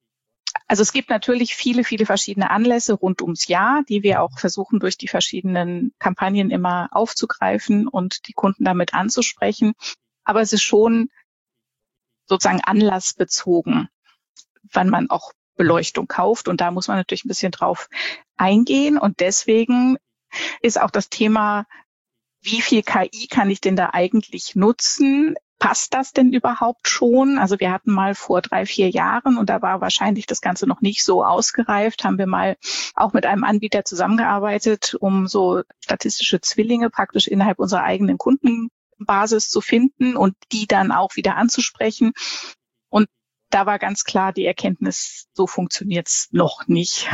Also es gibt natürlich viele, viele verschiedene Anlässe rund ums Jahr, die wir auch versuchen, durch die verschiedenen Kampagnen immer aufzugreifen und die Kunden damit anzusprechen. Aber es ist schon sozusagen anlassbezogen, wann man auch Beleuchtung kauft. Und da muss man natürlich ein bisschen drauf eingehen. Und deswegen ist auch das Thema, wie viel K I kann ich denn da eigentlich nutzen? Passt das denn überhaupt schon? Also wir hatten mal vor drei, vier Jahren, und da war wahrscheinlich das Ganze noch nicht so ausgereift, haben wir mal auch mit einem Anbieter zusammengearbeitet, um so statistische Zwillinge praktisch innerhalb unserer eigenen Kundenbasis zu finden und die dann auch wieder anzusprechen. Und da war ganz klar die Erkenntnis, so funktioniert's noch nicht.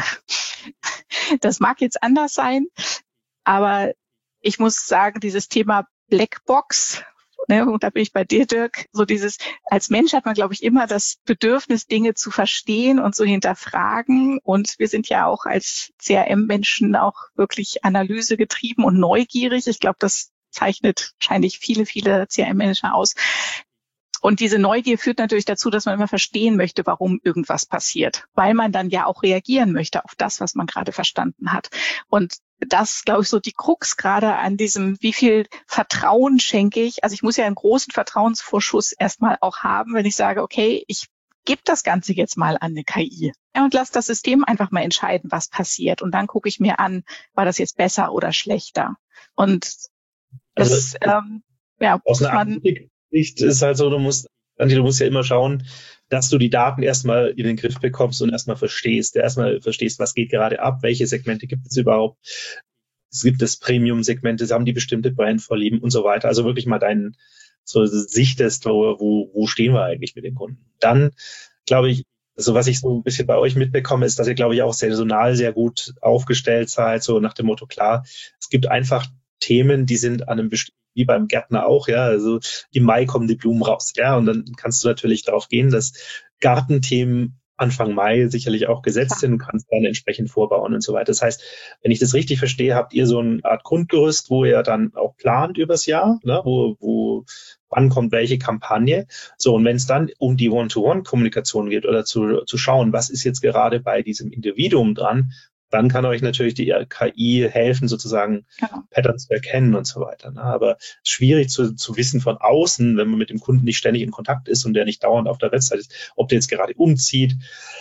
Das mag jetzt anders sein, aber ich muss sagen, dieses Thema Blackbox, ne, und da bin ich bei dir, Dirk, so dieses, als Mensch hat man, glaube ich, immer das Bedürfnis, Dinge zu verstehen und zu hinterfragen. Und wir sind ja auch als C R M-Menschen auch wirklich analysegetrieben und neugierig. Ich glaube, das zeichnet wahrscheinlich viele, viele C R M-Manager aus. Und diese Neugier führt natürlich dazu, dass man immer verstehen möchte, warum irgendwas passiert, weil man dann ja auch reagieren möchte auf das, was man gerade verstanden hat. Und das, glaube ich, so die Krux gerade an diesem, wie viel Vertrauen schenke ich. Also ich muss ja einen großen Vertrauensvorschuss erstmal auch haben, wenn ich sage, okay, ich gebe das Ganze jetzt mal an eine K I. Ja, und lass das System einfach mal entscheiden, was passiert. Und dann gucke ich mir an, war das jetzt besser oder schlechter? Und das,
also,
ähm, ja,
aus einer
man,
Sicht ist halt so, du musst, Antje, du musst ja immer schauen, dass du die Daten erstmal in den Griff bekommst und erstmal verstehst, erstmal verstehst, was geht gerade ab, welche Segmente gibt es überhaupt. Es gibt es Premium-Segmente, haben die bestimmte Brandvorlieben und so weiter. Also wirklich mal deinen, so sichtest, wo, wo, wo stehen wir eigentlich mit den Kunden. Dann, glaube ich, so was ich so ein bisschen bei euch mitbekomme, ist, dass ihr, glaube ich, auch saisonal sehr gut aufgestellt seid, so nach dem Motto, klar, es gibt einfach Themen, die sind an einem bestimmten, wie beim Gärtner auch, ja, also im Mai kommen die Blumen raus, ja, und dann kannst du natürlich darauf gehen, dass Gartenthemen Anfang Mai sicherlich auch gesetzt sind und kannst dann entsprechend vorbauen und so weiter. Das heißt, wenn ich das richtig verstehe, habt ihr so eine Art Grundgerüst, wo ihr dann auch plant übers Jahr, ne, wo, wo, wann kommt welche Kampagne. So, und wenn es dann um die One-to-One-Kommunikation geht oder zu, zu schauen, was ist jetzt gerade bei diesem Individuum dran, dann kann euch natürlich die K I helfen, sozusagen genau. Patterns zu erkennen und so weiter. Ne? Aber schwierig zu, zu wissen von außen, wenn man mit dem Kunden nicht ständig in Kontakt ist und der nicht dauernd auf der Website ist, ob der jetzt gerade umzieht,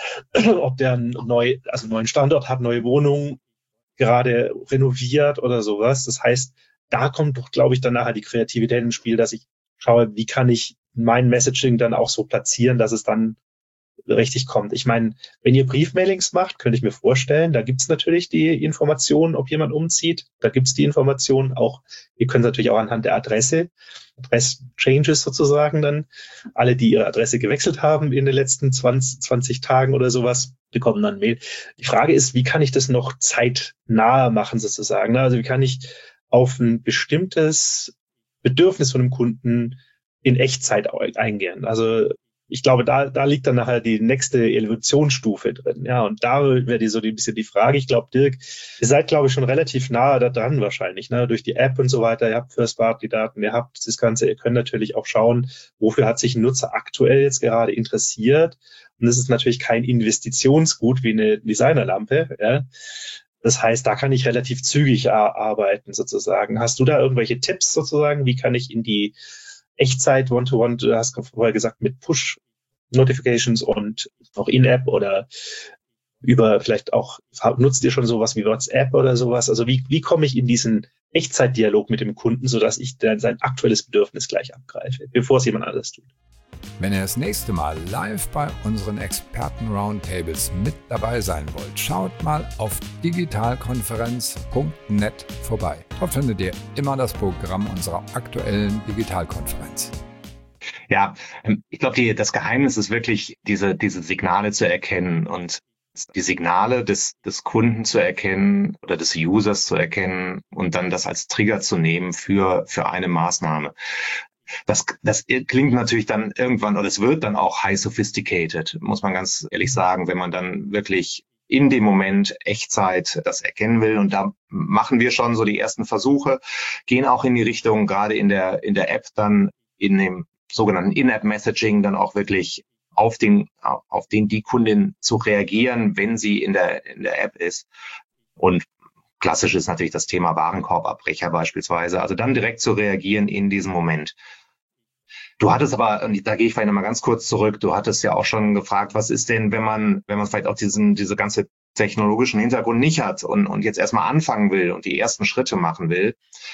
ob der einen, neu, also einen neuen Standort hat, neue Wohnung, gerade renoviert oder sowas. Das heißt, da kommt doch, glaube ich, dann nachher die Kreativität ins Spiel, dass ich schaue, wie kann ich mein Messaging dann auch so platzieren, dass es dann richtig kommt. Ich meine, wenn ihr Briefmailings macht, könnte ich mir vorstellen, da gibt's natürlich die Informationen, ob jemand umzieht. Da gibt's die Informationen auch. Ihr könnt natürlich auch anhand der Adresse, Adress-Changes sozusagen dann, alle, die ihre Adresse gewechselt haben in den letzten zwanzig, zwanzig Tagen oder sowas, bekommen dann Mail. Die Frage ist, wie kann ich das noch zeitnah machen sozusagen? Also wie kann ich auf ein bestimmtes Bedürfnis von einem Kunden in Echtzeit eingehen? Also ich glaube, da, da liegt dann nachher die nächste Evolutionsstufe drin. Ja, und da wäre die so ein bisschen die Frage. Ich glaube, Dirk, ihr seid, glaube ich, schon relativ nah da dran wahrscheinlich, ne? Durch die App und so weiter. Ihr habt First-Party-Daten, ihr habt das Ganze. Ihr könnt natürlich auch schauen, wofür hat sich ein Nutzer aktuell jetzt gerade interessiert. Und das ist natürlich kein Investitionsgut wie eine Designerlampe, ja. Das heißt, da kann ich relativ zügig arbeiten sozusagen. Hast du da irgendwelche Tipps sozusagen? Wie kann ich in die Echtzeit One-to-One, du hast vorher gesagt, mit Push-Notifications und auch In-App oder über vielleicht auch, nutzt ihr schon sowas wie WhatsApp oder sowas? Also wie, wie komme ich in diesen Echtzeitdialog mit dem Kunden, sodass ich dann sein aktuelles Bedürfnis gleich abgreife, bevor es jemand anderes tut?
Wenn ihr das nächste Mal live bei unseren Experten-Roundtables mit dabei sein wollt, schaut mal auf digitalkonferenz punkt net vorbei. Dort findet ihr immer das Programm unserer aktuellen Digitalkonferenz.
Ja, ich glaube, das Geheimnis ist wirklich, diese, diese Signale zu erkennen und die Signale des, des Kunden zu erkennen oder des Users zu erkennen und dann das als Trigger zu nehmen für, für eine Maßnahme. Das, das klingt natürlich dann irgendwann, oder es wird dann auch high sophisticated, muss man ganz ehrlich sagen, wenn man dann wirklich in dem Moment Echtzeit das erkennen will. Und da machen wir schon so die ersten Versuche, gehen auch in die Richtung, gerade in der, in der App dann in dem sogenannten In-App-Messaging dann auch wirklich auf den, auf den die Kundin zu reagieren, wenn sie in der, in der App ist. Und klassisch ist natürlich das Thema Warenkorbabbrecher beispielsweise. Also dann direkt zu reagieren in diesem Moment. Du hattest aber, und da gehe ich vielleicht nochmal ganz kurz zurück, du hattest ja auch schon gefragt, was ist denn, wenn man, wenn man vielleicht auch diesen, diese ganze technologischen Hintergrund nicht hat und, und jetzt erstmal anfangen will und die ersten Schritte machen will.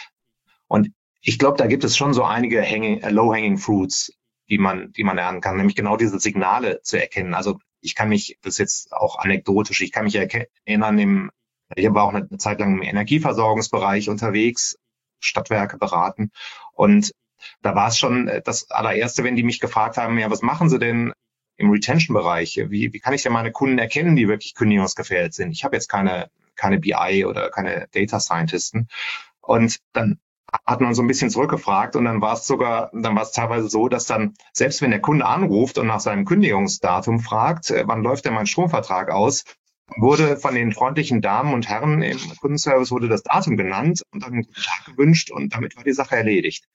Und ich glaube, da gibt es schon so einige hanging, uh, low-hanging fruits, die man, die man lernen kann, nämlich genau diese Signale zu erkennen. Also ich kann mich, das ist jetzt auch anekdotisch, ich kann mich erinnern, im, ich war auch eine Zeit lang im Energieversorgungsbereich unterwegs, Stadtwerke beraten, und da war es schon das allererste, wenn die mich gefragt haben, ja, was machen Sie denn im Retention-Bereich? Wie, wie kann ich denn meine Kunden erkennen, die wirklich kündigungsgefährdet sind? Ich habe jetzt keine, keine B I oder keine Data Scientisten. Und dann hat man so ein bisschen zurückgefragt und dann war es sogar, dann war es teilweise so, dass dann, selbst wenn der Kunde anruft und nach seinem Kündigungsdatum fragt, wann läuft denn mein Stromvertrag aus, wurde von den freundlichen Damen und Herren im Kundenservice wurde das Datum genannt und dann einen guten Tag gewünscht und damit war die Sache erledigt.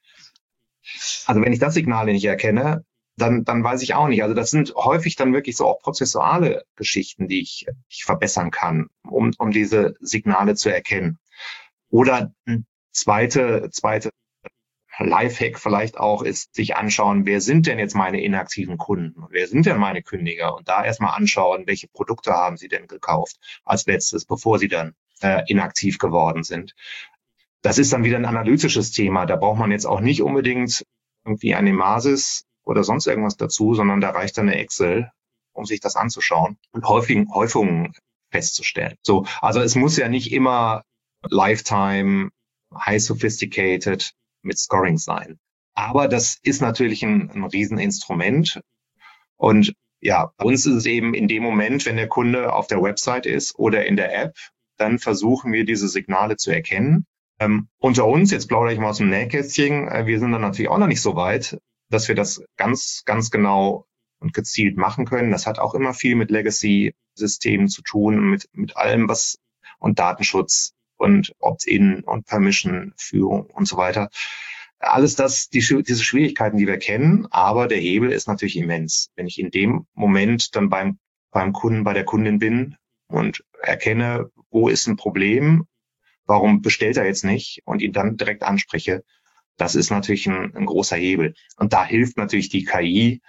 Also wenn ich das Signal nicht erkenne, dann, dann weiß ich auch nicht. Also das sind häufig dann wirklich so auch prozessuale Geschichten, die ich, ich verbessern kann, um, um diese Signale zu erkennen. Oder zweite, zweite Lifehack vielleicht auch ist, sich anschauen, wer sind denn jetzt meine inaktiven Kunden? Wer sind denn meine Kündiger? Und da erstmal anschauen, welche Produkte haben sie denn gekauft als letztes, bevor sie dann äh, inaktiv geworden sind. Das ist dann wieder ein analytisches Thema. Da braucht man jetzt auch nicht unbedingt irgendwie eine Emasis oder sonst irgendwas dazu, sondern da reicht dann eine Excel, um sich das anzuschauen und Häufungen, Häufungen festzustellen. So, also es muss ja nicht immer Lifetime, high sophisticated mit Scoring sein. Aber das ist natürlich ein, ein Rieseninstrument. Und ja, bei uns ist es eben in dem Moment, wenn der Kunde auf der Website ist oder in der App, dann versuchen wir diese Signale zu erkennen. Ähm, unter uns, jetzt plaudere ich mal aus dem Nähkästchen, äh, wir sind dann natürlich auch noch nicht so weit, dass wir das ganz, ganz genau und gezielt machen können. Das hat auch immer viel mit Legacy-Systemen zu tun, mit, mit allem, was und Datenschutz und Opt-in und Permission-Führung und so weiter. Alles das, die, diese Schwierigkeiten, die wir kennen, aber der Hebel ist natürlich immens. Wenn ich in dem Moment dann beim, beim Kunden, bei der Kundin bin und erkenne, wo ist ein Problem, warum bestellt er jetzt nicht und ihn dann direkt anspreche, das ist natürlich ein, ein großer Hebel. Und da hilft natürlich die K I.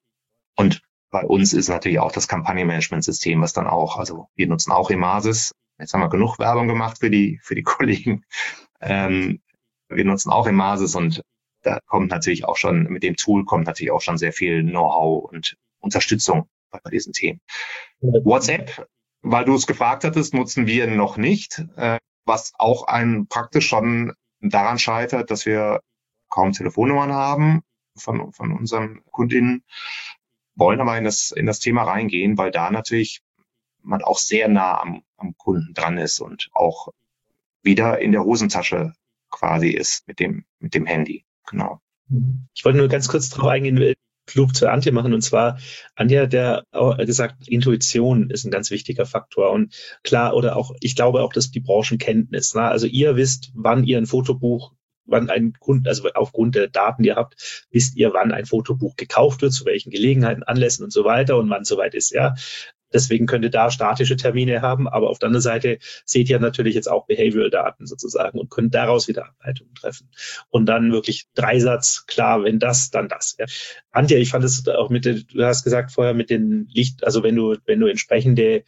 Und bei uns ist natürlich auch das Kampagnenmanagementsystem, was dann auch, also wir nutzen auch Emasis. Jetzt haben wir genug Werbung gemacht für die, für die Kollegen. Ähm, wir nutzen auch Emasis und da kommt natürlich auch schon, mit dem Tool kommt natürlich auch schon sehr viel Know-how und Unterstützung bei, bei diesen Themen. WhatsApp, weil du es gefragt hattest, nutzen wir noch nicht, äh, was auch ein praktisch schon daran scheitert, dass wir kaum Telefonnummern haben von, von unseren Kundinnen, wollen aber in das, in das Thema reingehen, weil da natürlich man auch sehr nah am, am Kunden dran ist und auch wieder in der Hosentasche quasi ist mit dem, mit dem Handy. Genau.
Ich wollte nur ganz kurz darauf eingehen, Flug zu Antje machen. Und zwar, Antje hat ja auch gesagt, Intuition ist ein ganz wichtiger Faktor. Und klar, oder auch, ich glaube auch, dass die Branchenkenntnis, ne? Also ihr wisst, wann ihr ein Fotobuch, wann ein Kunde, also aufgrund der Daten, die ihr habt, wisst ihr, wann ein Fotobuch gekauft wird, zu welchen Gelegenheiten, Anlässen und so weiter und wann es soweit ist, ja. Deswegen könnt ihr da statische Termine haben, aber auf der anderen Seite seht ihr natürlich jetzt auch Behavioral-Daten sozusagen und könnt daraus wieder Ableitungen treffen. Und dann wirklich Dreisatz, klar, wenn das, dann das. Ja. Antje, ich fand es auch mit, den, du hast gesagt vorher mit den Licht, also wenn du, wenn du entsprechende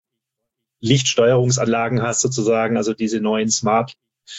Lichtsteuerungsanlagen hast sozusagen, also diese neuen Smart,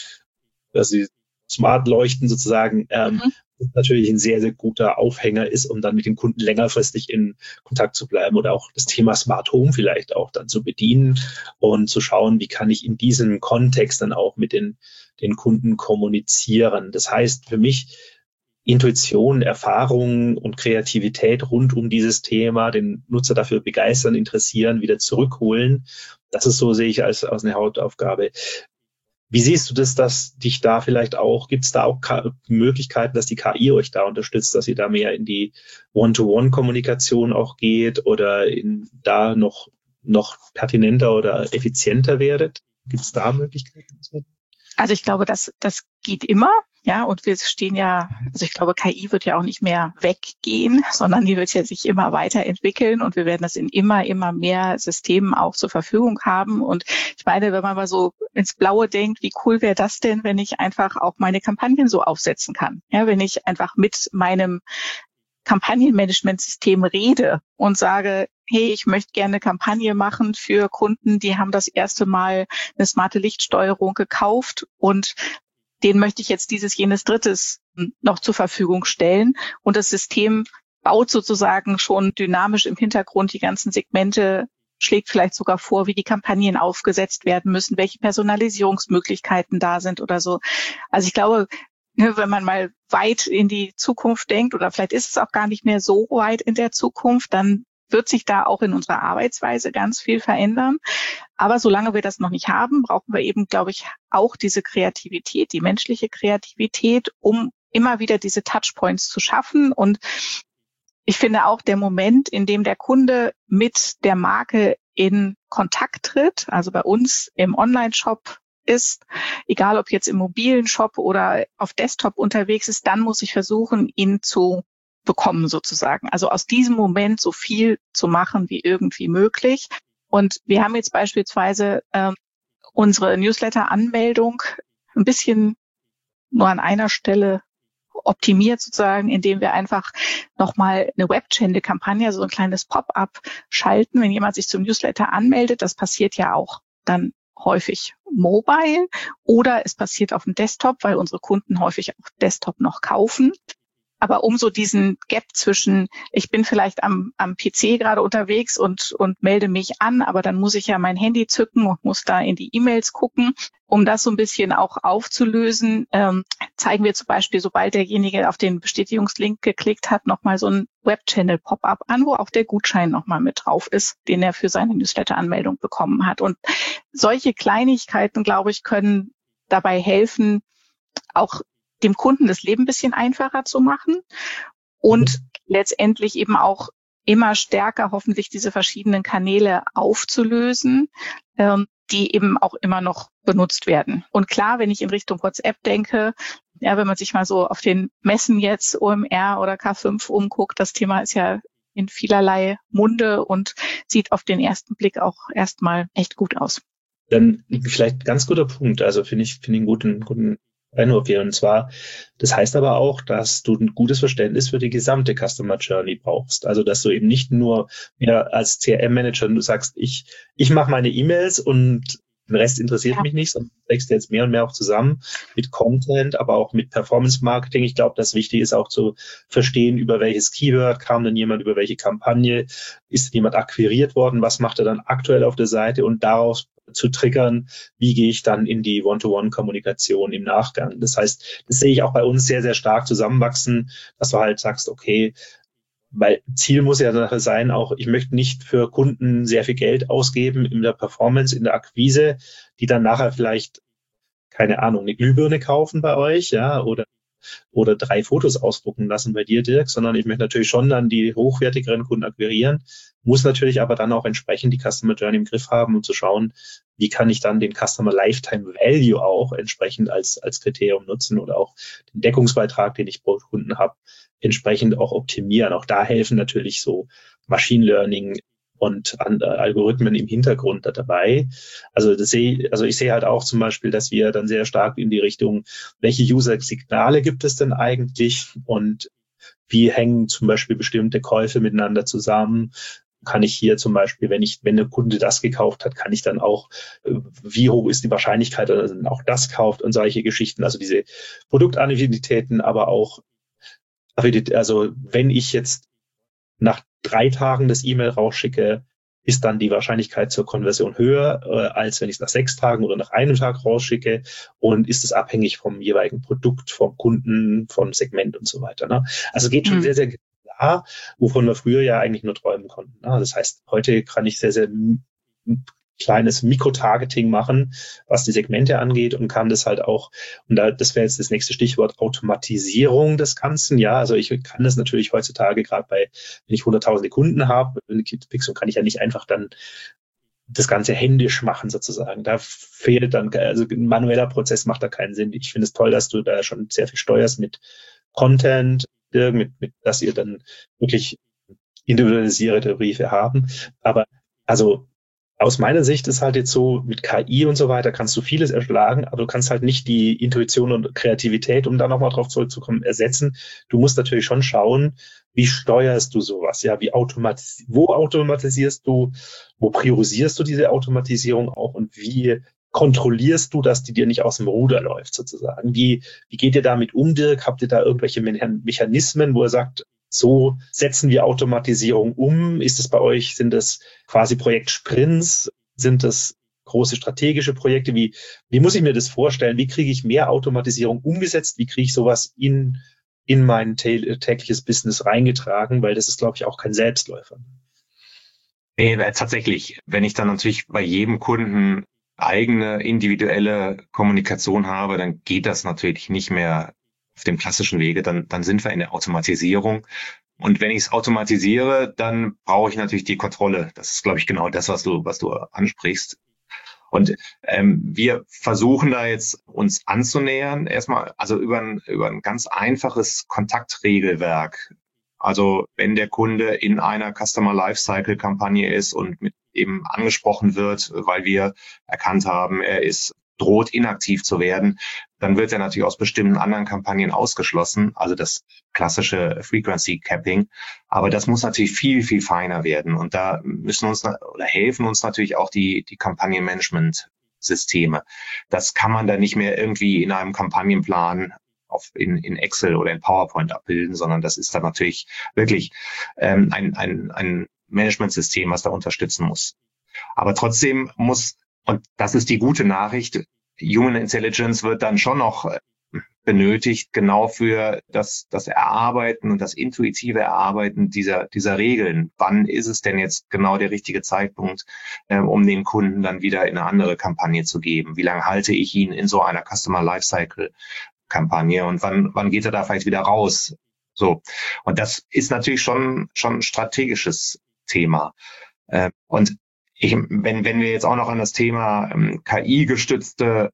also die Smart-Leuchten sozusagen, ähm, mhm. natürlich ein sehr, sehr guter Aufhänger ist, um dann mit dem Kunden längerfristig in Kontakt zu bleiben oder auch das Thema Smart Home vielleicht auch dann zu bedienen und zu schauen, wie kann ich in diesem Kontext dann auch mit den, den Kunden kommunizieren. Das heißt für mich, Intuition, Erfahrung und Kreativität rund um dieses Thema, den Nutzer dafür begeistern, interessieren, wieder zurückholen. Das ist so, sehe ich als, als eine Hauptaufgabe. Wie siehst du das, dass dich da vielleicht auch, gibt es da auch K- Möglichkeiten, dass die K I euch da unterstützt, dass ihr da mehr in die One-to-One-Kommunikation auch geht oder in da noch, noch pertinenter oder effizienter werdet? Gibt es da Möglichkeiten?
Also ich glaube, das, das geht immer. Ja, und wir stehen ja, also ich glaube, K I wird ja auch nicht mehr weggehen, sondern die wird ja sich immer weiterentwickeln und wir werden das in immer, immer mehr Systemen auch zur Verfügung haben. Und ich meine, wenn man mal so ins Blaue denkt, wie cool wäre das denn, wenn ich einfach auch meine Kampagnen so aufsetzen kann? Ja, wenn ich einfach mit meinem Kampagnenmanagementsystem rede und sage, hey, ich möchte gerne eine Kampagne machen für Kunden, die haben das erste Mal eine smarte Lichtsteuerung gekauft und den möchte ich jetzt dieses, jenes, drittes noch zur Verfügung stellen. Und das System baut sozusagen schon dynamisch im Hintergrund die ganzen Segmente, schlägt vielleicht sogar vor, wie die Kampagnen aufgesetzt werden müssen, welche Personalisierungsmöglichkeiten da sind oder so. Also ich glaube, wenn man mal weit in die Zukunft denkt, oder vielleicht ist es auch gar nicht mehr so weit in der Zukunft, dann wird sich da auch in unserer Arbeitsweise ganz viel verändern. Aber solange wir das noch nicht haben, brauchen wir eben, glaube ich, auch diese Kreativität, die menschliche Kreativität, um immer wieder diese Touchpoints zu schaffen. Und ich finde auch der Moment, in dem der Kunde mit der Marke in Kontakt tritt, also bei uns im Online-Shop ist, egal ob jetzt im mobilen Shop oder auf Desktop unterwegs ist, dann muss ich versuchen, ihn zu bekommen sozusagen. Also aus diesem Moment so viel zu machen wie irgendwie möglich. Und wir haben jetzt beispielsweise ähm, unsere Newsletter-Anmeldung ein bisschen nur an einer Stelle optimiert sozusagen, indem wir einfach nochmal eine Web-Channel-Kampagne, so ein kleines Pop-up schalten, wenn jemand sich zum Newsletter anmeldet. Das passiert ja auch dann häufig mobile oder es passiert auf dem Desktop, weil unsere Kunden häufig auch Desktop noch kaufen. Aber um so diesen Gap zwischen, ich bin vielleicht am, am P C gerade unterwegs und, und melde mich an, aber dann muss ich ja mein Handy zücken und muss da in die E-Mails gucken. Um das so ein bisschen auch aufzulösen, ähm, zeigen wir zum Beispiel, sobald derjenige auf den Bestätigungslink geklickt hat, nochmal so ein Web-Channel-Pop-up an, wo auch der Gutschein nochmal mit drauf ist, den er für seine Newsletter-Anmeldung bekommen hat. Und solche Kleinigkeiten, glaube ich, können dabei helfen, auch dem Kunden das Leben ein bisschen einfacher zu machen und letztendlich eben auch immer stärker hoffentlich diese verschiedenen Kanäle aufzulösen, ähm, die eben auch immer noch benutzt werden. Und klar, wenn ich in Richtung WhatsApp denke, ja, wenn man sich mal so auf den Messen jetzt O M R oder K fünf umguckt, das Thema ist ja in vielerlei Munde und sieht auf den ersten Blick auch erstmal echt gut aus.
Dann vielleicht ganz guter Punkt, also finde ich, finde ich einen guten, guten Einwurf hier. Und zwar, das heißt aber auch, dass du ein gutes Verständnis für die gesamte Customer Journey brauchst. Also, dass du eben nicht nur mehr als C R M-Manager, du sagst, ich, ich mache meine E-Mails und den Rest interessiert ja. mich nicht, sondern du wächst jetzt mehr und mehr auch zusammen mit Content, aber auch mit Performance-Marketing. Ich glaube, das wichtig ist auch zu verstehen, über welches Keyword kam denn jemand, über welche Kampagne ist jemand akquiriert worden, was macht er dann aktuell auf der Seite und daraus zu triggern, wie gehe ich dann in die One-to-One-Kommunikation im Nachgang. Das heißt, das sehe ich auch bei uns sehr, sehr stark zusammenwachsen, dass du halt sagst, okay, weil Ziel muss ja sein, auch ich möchte nicht für Kunden sehr viel Geld ausgeben in der Performance, in der Akquise, die dann nachher vielleicht, keine Ahnung, eine Glühbirne kaufen bei euch, ja, oder oder drei Fotos ausdrucken lassen bei dir, Dirk, sondern ich möchte natürlich schon dann die hochwertigeren Kunden akquirieren, muss natürlich aber dann auch entsprechend die Customer Journey im Griff haben, um zu schauen, wie kann ich dann den Customer Lifetime Value auch entsprechend als als Kriterium nutzen oder auch den Deckungsbeitrag, den ich pro Kunden habe, entsprechend auch optimieren. Auch da helfen natürlich so Machine Learning und Algorithmen im Hintergrund da dabei. Also das sehe, also ich sehe halt auch zum Beispiel, dass wir dann sehr stark in die Richtung, welche User-Signale gibt es denn eigentlich und wie hängen zum Beispiel bestimmte Käufe miteinander zusammen? Kann ich hier zum Beispiel, wenn ich, wenn der Kunde das gekauft hat, kann ich dann auch, wie hoch ist die Wahrscheinlichkeit, dass er auch das kauft und solche Geschichten, also diese Produktaffinität, aber auch, also wenn ich jetzt nach drei Tagen das E-Mail rausschicke, ist dann die Wahrscheinlichkeit zur Konversion höher, äh, als wenn ich es nach sechs Tagen oder nach einem Tag rausschicke. Und ist es abhängig vom jeweiligen Produkt, vom Kunden, vom Segment und so weiter. Ne? Also geht schon mhm. sehr, sehr klar, wovon wir früher ja eigentlich nur träumen konnten. Ne? Das heißt, heute kann ich sehr, sehr m- kleines Mikrotargeting machen, was die Segmente angeht und kann das halt auch, und da, das wäre jetzt das nächste Stichwort, Automatisierung des Ganzen. Ja, also ich kann das natürlich heutzutage gerade bei, wenn ich hunderttausende Kunden habe, mit Pixum kann ich ja nicht einfach dann das Ganze händisch machen sozusagen. Da fehlt dann, also ein manueller Prozess macht da keinen Sinn. Ich finde es toll, dass du da schon sehr viel steuerst mit Content, mit, mit, dass ihr dann wirklich individualisierte Briefe haben. Aber also aus meiner Sicht ist halt jetzt so, mit K I und so weiter kannst du vieles erschlagen, aber du kannst halt nicht die Intuition und Kreativität, um da nochmal drauf zurückzukommen, ersetzen. Du musst natürlich schon schauen, wie steuerst du sowas? Ja, wie automatis- wo automatisierst du, wo priorisierst du diese Automatisierung auch und wie kontrollierst du, dass die dir nicht aus dem Ruder läuft sozusagen? Wie, wie geht ihr damit um, Dirk? Habt ihr da irgendwelche Mechanismen, wo ihr sagt, so setzen wir Automatisierung um? Ist es bei euch, sind das quasi Projektsprints? Sind das große strategische Projekte? Wie, wie muss ich mir das vorstellen? Wie kriege ich mehr Automatisierung umgesetzt? Wie kriege ich sowas in, in mein tä- tägliches Business reingetragen? Weil das ist, glaube ich, auch kein Selbstläufer.
Nee, tatsächlich. Wenn ich dann natürlich bei jedem Kunden eigene individuelle Kommunikation habe, dann geht das natürlich nicht mehr auf dem klassischen Wege, dann, dann sind wir in der Automatisierung. Und wenn ich es automatisiere, dann brauche ich natürlich die Kontrolle. Das ist, glaube ich, genau das, was du, was du ansprichst. Und ähm, wir versuchen da jetzt uns anzunähern, erstmal, also über ein, über ein ganz einfaches Kontaktregelwerk. Also wenn der Kunde in einer Customer Lifecycle Kampagne ist und mit eben angesprochen wird, weil wir erkannt haben, er ist droht, inaktiv zu werden, dann wird er natürlich aus bestimmten anderen Kampagnen ausgeschlossen, also das klassische Frequency Capping. Aber das muss natürlich viel, viel feiner werden. Und da müssen uns oder helfen uns natürlich auch die, die Kampagnenmanagement-Systeme. Das kann man dann nicht mehr irgendwie in einem Kampagnenplan auf in, in Excel oder in PowerPoint abbilden, sondern das ist dann natürlich wirklich ähm, ein, ein, ein Managementsystem, was da unterstützen muss. Aber trotzdem muss, und das ist die gute Nachricht, Human Intelligence wird dann schon noch benötigt, genau für das, das Erarbeiten und das intuitive Erarbeiten dieser, dieser Regeln. Wann ist es denn jetzt genau der richtige Zeitpunkt, äh, um den Kunden dann wieder in eine andere Kampagne zu geben? Wie lange halte ich ihn in so einer Customer Lifecycle Kampagne und wann, wann geht er da vielleicht wieder raus? So. Und das ist natürlich schon, schon ein strategisches Thema. Äh, und ich, wenn, wenn wir jetzt auch noch an das Thema ähm, K I-gestützte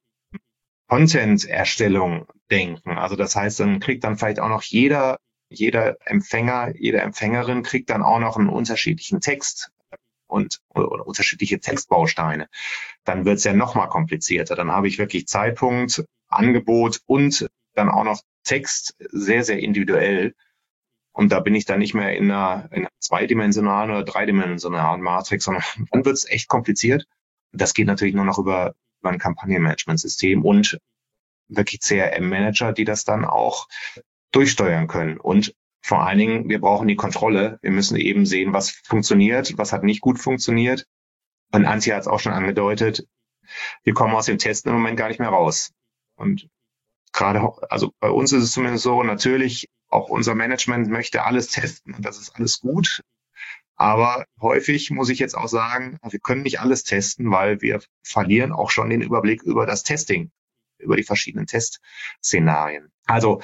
Content-Erstellung denken, also das heißt, dann kriegt dann vielleicht auch noch jeder, jeder Empfänger, jede Empfängerin kriegt dann auch noch einen unterschiedlichen Text und oder, oder unterschiedliche Textbausteine. Dann wird es ja noch mal komplizierter. Dann habe ich wirklich Zeitpunkt, Angebot und dann auch noch Text sehr, sehr individuell. Und da bin ich dann nicht mehr in einer, in einer zweidimensionalen oder dreidimensionalen Matrix, sondern dann wird es echt kompliziert. Das geht natürlich nur noch über, über ein Kampagnenmanagementsystem und wirklich C R M-Manager, die das dann auch durchsteuern können. Und vor allen Dingen, wir brauchen die Kontrolle. Wir müssen eben sehen, was funktioniert, was hat nicht gut funktioniert. Und Antje hat es auch schon angedeutet, wir kommen aus dem Testen im Moment gar nicht mehr raus. Und gerade, also bei uns ist es zumindest so, natürlich, auch unser Management möchte alles testen und das ist alles gut. Aber häufig muss ich jetzt auch sagen, wir können nicht alles testen, weil wir verlieren auch schon den Überblick über das Testing, über die verschiedenen Testszenarien. Also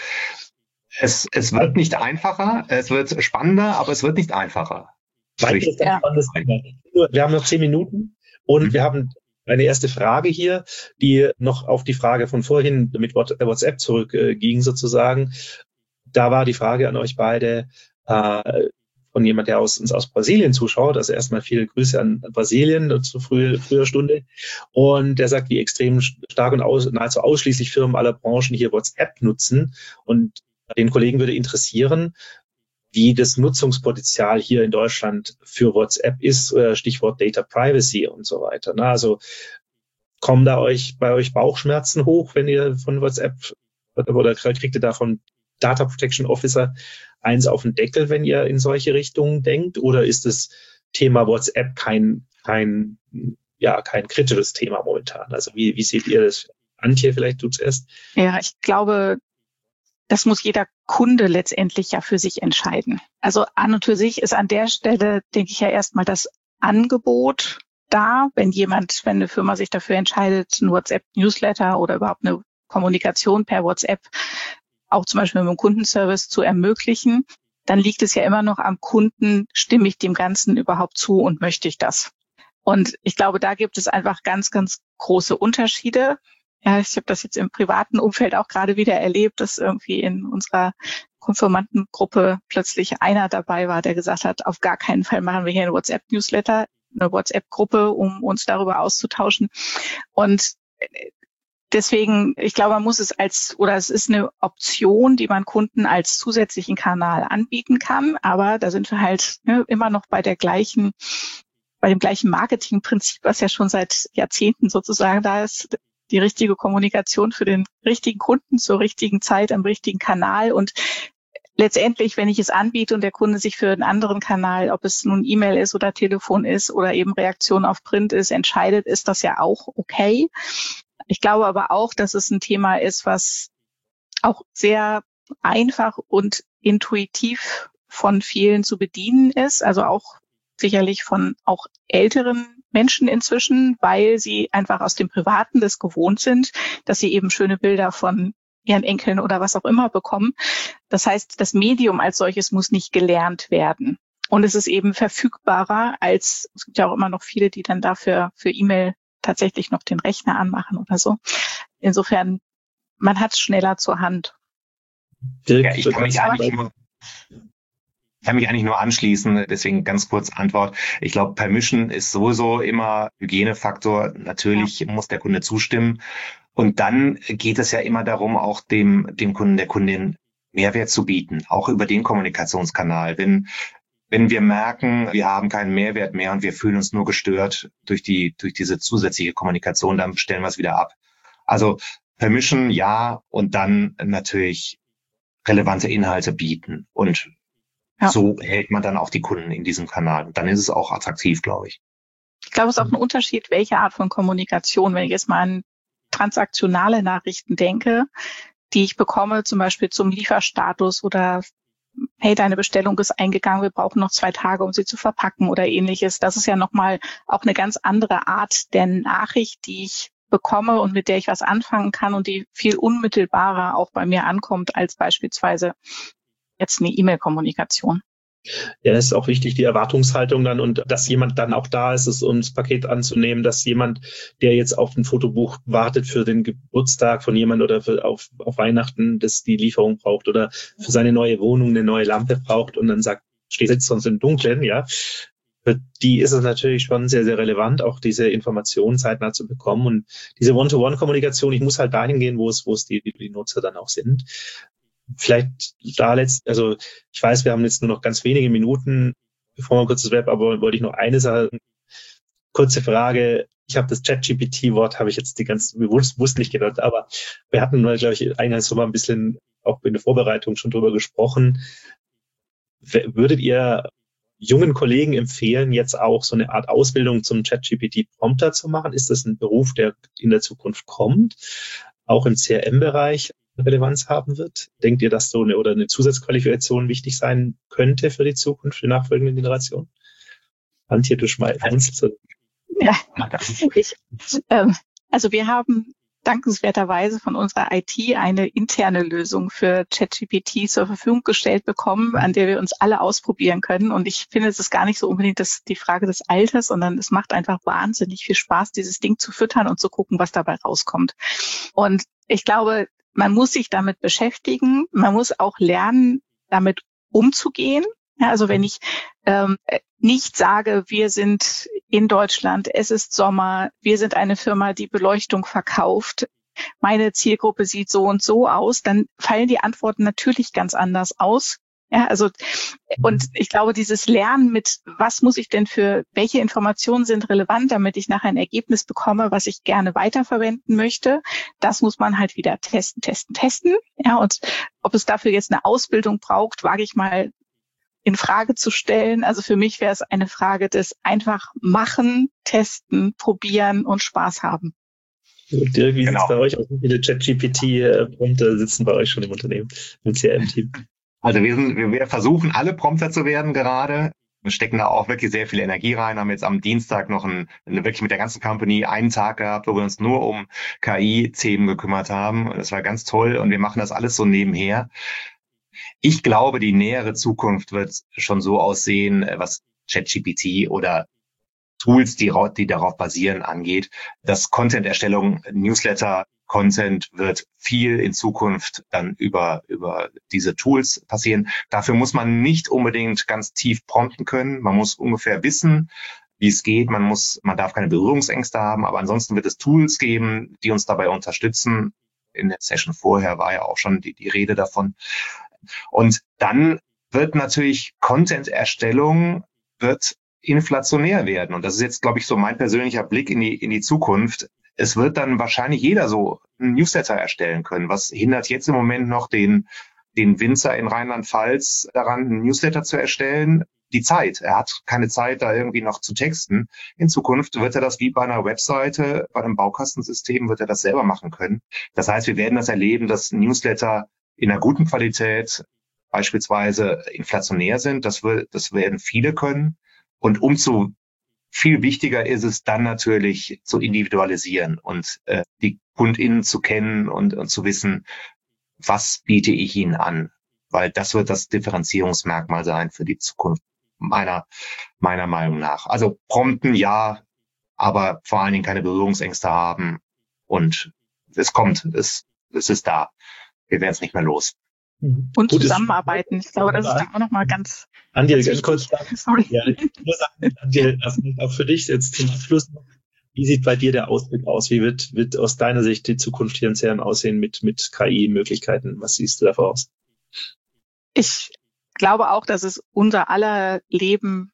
es, es wird nicht einfacher, es wird spannender, aber es wird nicht einfacher.
Weiteres ganz spannendes Thema. Wir haben noch zehn Minuten und mhm. wir haben eine erste Frage hier, die noch auf die Frage von vorhin mit WhatsApp zurückging, äh, sozusagen. Da war die Frage an euch beide äh, von jemand, der aus, uns aus Brasilien zuschaut. Also erstmal viele Grüße an Brasilien zu früh, früher Stunde. Und der sagt, wie extrem stark und aus, nahezu ausschließlich Firmen aller Branchen hier WhatsApp nutzen. Und den Kollegen würde interessieren, wie das Nutzungspotenzial hier in Deutschland für WhatsApp ist, Stichwort Data Privacy und so weiter. Also kommen da euch bei euch Bauchschmerzen hoch, wenn ihr von WhatsApp oder kriegt ihr da von Data Protection Officer eins auf den Deckel, wenn ihr in solche Richtungen denkt? Oder ist das Thema WhatsApp kein, kein, ja, kein kritisches Thema momentan? Also wie, wie seht ihr das? Antje, vielleicht du zuerst.
Ja, ich glaube, das muss jeder Kunde letztendlich ja für sich entscheiden. Also an und für sich ist an der Stelle, denke ich ja erstmal das Angebot da, wenn jemand, wenn eine Firma sich dafür entscheidet, ein WhatsApp-Newsletter oder überhaupt eine Kommunikation per WhatsApp auch zum Beispiel mit dem Kundenservice zu ermöglichen, dann liegt es ja immer noch am Kunden, stimme ich dem Ganzen überhaupt zu und möchte ich das? Und ich glaube, da gibt es einfach ganz, ganz große Unterschiede. Ja, ich habe das jetzt im privaten Umfeld auch gerade wieder erlebt, dass irgendwie in unserer Konfirmandengruppe plötzlich einer dabei war, der gesagt hat, auf gar keinen Fall machen wir hier ein WhatsApp-Newsletter, eine WhatsApp-Gruppe, um uns darüber auszutauschen. Und deswegen, ich glaube, man muss es als, oder es ist eine Option, die man Kunden als zusätzlichen Kanal anbieten kann. Aber da sind wir halt ne, immer noch bei der gleichen, bei dem gleichen Marketingprinzip, was ja schon seit Jahrzehnten sozusagen da ist. Die richtige Kommunikation für den richtigen Kunden zur richtigen Zeit am richtigen Kanal. Und letztendlich, wenn ich es anbiete und der Kunde sich für einen anderen Kanal, ob es nun E-Mail ist oder Telefon ist oder eben Reaktion auf Print ist, entscheidet, ist das ja auch okay. Ich glaube aber auch, dass es ein Thema ist, was auch sehr einfach und intuitiv von vielen zu bedienen ist. Also auch sicherlich von auch älteren Menschen inzwischen, weil sie einfach aus dem Privaten das gewohnt sind, dass sie eben schöne Bilder von ihren Enkeln oder was auch immer bekommen. Das heißt, das Medium als solches muss nicht gelernt werden. Und es ist eben verfügbarer als, es gibt ja auch immer noch viele, die dann dafür für E-Mail tatsächlich noch den Rechner anmachen oder so. Insofern, man hat es schneller zur Hand.
Ja, ich kann mich eigentlich nur Ich kann mich eigentlich nur anschließen, deswegen ganz kurz Antwort. Ich glaube, Permission ist sowieso immer Hygienefaktor. Natürlich ja. muss der Kunde zustimmen. Und dann geht es ja immer darum, auch dem, dem Kunden, der Kundin Mehrwert zu bieten, auch über den Kommunikationskanal. Wenn, wenn wir merken, wir haben keinen Mehrwert mehr und wir fühlen uns nur gestört durch die, durch diese zusätzliche Kommunikation, dann stellen wir es wieder ab. Also Permission, ja, und dann natürlich relevante Inhalte bieten. Und ja. so hält man dann auch die Kunden in diesem Kanal. Und dann ist es auch attraktiv, glaube ich.
Ich glaube, es ist auch ein Unterschied, welche Art von Kommunikation. Wenn ich jetzt mal an transaktionale Nachrichten denke, die ich bekomme, zum Beispiel zum Lieferstatus oder hey, deine Bestellung ist eingegangen, wir brauchen noch zwei Tage, um sie zu verpacken oder ähnliches. Das ist ja nochmal auch eine ganz andere Art der Nachricht, die ich bekomme und mit der ich was anfangen kann und die viel unmittelbarer auch bei mir ankommt als beispielsweise jetzt eine E-Mail-Kommunikation.
Ja, das ist auch wichtig, die Erwartungshaltung dann und dass jemand dann auch da ist, um das Paket anzunehmen, dass jemand, der jetzt auf ein Fotobuch wartet für den Geburtstag von jemand oder für auf, auf Weihnachten, das die Lieferung braucht oder für seine neue Wohnung eine neue Lampe braucht und dann sagt, steht jetzt sonst im Dunkeln, ja. Für die ist es natürlich schon sehr, sehr relevant, auch diese Informationen zeitnah zu bekommen und diese One-to-One-Kommunikation, ich muss halt dahin gehen, wo es, wo es die, die Nutzer dann auch sind. Vielleicht da letzt, also ich weiß, wir haben jetzt nur noch ganz wenige Minuten, bevor wir kurz das Web, aber wollte ich noch eine Sache, kurze Frage. Ich habe das ChatGPT-Wort, habe ich jetzt die ganze bewusst, bewusst nicht genannt, aber wir hatten mal, glaube ich, eingangs so mal ein bisschen auch in der Vorbereitung schon drüber gesprochen. Würdet ihr jungen Kollegen empfehlen, jetzt auch so eine Art Ausbildung zum ChatGPT-Prompter zu machen? Ist das ein Beruf, der in der Zukunft kommt, auch im C R M-Bereich Relevanz haben wird? Denkt ihr, dass so eine oder eine Zusatzqualifikation wichtig sein könnte für die Zukunft, für die nachfolgende Generation? Antje, du schmeißt.
Ja, ich, ähm, also wir haben dankenswerterweise von unserer I T eine interne Lösung für ChatGPT zur Verfügung gestellt bekommen, an der wir uns alle ausprobieren können. Und ich finde, es ist gar nicht so unbedingt das, die Frage des Alters, sondern es macht einfach wahnsinnig viel Spaß, dieses Ding zu füttern und zu gucken, was dabei rauskommt. Und ich glaube, man muss sich damit beschäftigen. Man muss auch lernen, damit umzugehen. Ja, also wenn ich ähm, nicht sage, wir sind in Deutschland, es ist Sommer, wir sind eine Firma, die Beleuchtung verkauft, meine Zielgruppe sieht so und so aus, dann fallen die Antworten natürlich ganz anders aus. Ja, also, und ich glaube, dieses Lernen mit, was muss ich denn für, welche Informationen sind relevant, damit ich nachher ein Ergebnis bekomme, was ich gerne weiterverwenden möchte, das muss man halt wieder testen, testen, testen. Ja, und ob es dafür jetzt eine Ausbildung braucht, wage ich mal in Frage zu stellen. Also für mich wäre es eine Frage des einfach machen, testen, probieren und Spaß haben.
Dirk, wie genau. Sieht es bei euch aus? Wie viele ChatGPT-Prompter sitzen bei euch schon im Unternehmen, im C R M-Team?
Also wir, sind, wir versuchen, alle Prompter zu werden gerade. Wir stecken da auch wirklich sehr viel Energie rein, haben jetzt am Dienstag noch ein, wirklich mit der ganzen Company einen Tag gehabt, wo wir uns nur um K I-Themen gekümmert haben. Das war ganz toll und wir machen das alles so nebenher. Ich glaube, die nähere Zukunft wird schon so aussehen, was ChatGPT oder Tools, die, die darauf basieren, angeht, dass Content-Erstellung, Newsletter-Content wird viel in Zukunft dann über, über diese Tools passieren. Dafür muss man nicht unbedingt ganz tief prompten können. Man muss ungefähr wissen, wie es geht. Man muss, man darf keine Berührungsängste haben, aber ansonsten wird es Tools geben, die uns dabei unterstützen. In der Session vorher war ja auch schon die, die Rede davon. Und dann wird natürlich Content-Erstellung wird inflationär werden. Und das ist jetzt, glaube ich, so mein persönlicher Blick in die, in die Zukunft. Es wird dann wahrscheinlich jeder so einen Newsletter erstellen können. Was hindert jetzt im Moment noch den, den Winzer in Rheinland-Pfalz daran, einen Newsletter zu erstellen? Die Zeit. Er hat keine Zeit, da irgendwie noch zu texten. In Zukunft wird er das wie bei einer Webseite, bei einem Baukastensystem wird er das selber machen können. Das heißt, wir werden das erleben, dass Newsletter in einer guten Qualität beispielsweise inflationär sind. Das, wird, das werden viele können. Und umso viel wichtiger ist es dann natürlich zu individualisieren und äh, die KundInnen zu kennen und, und zu wissen, was biete ich ihnen an. Weil das wird das Differenzierungsmerkmal sein für die Zukunft, meiner, meiner Meinung nach. Also prompten ja, aber vor allen Dingen keine Berührungsängste haben. Und es kommt, es, es ist da. Wir werden es nicht mehr los.
Mhm. Und Gutes zusammenarbeiten. Ich glaube, das ist dann auch nochmal ganz,
Antje, ganz, ganz kurz. Sorry. Ja, ich muss sagen, Antje, auch für dich jetzt zum Abschluss noch. Wie sieht bei dir der Ausblick aus? Wie wird, wird aus deiner Sicht die Zukunft hier in C R M aussehen mit, mit K I-Möglichkeiten? Was siehst du da voraus?
Ich glaube auch, dass es unser aller Leben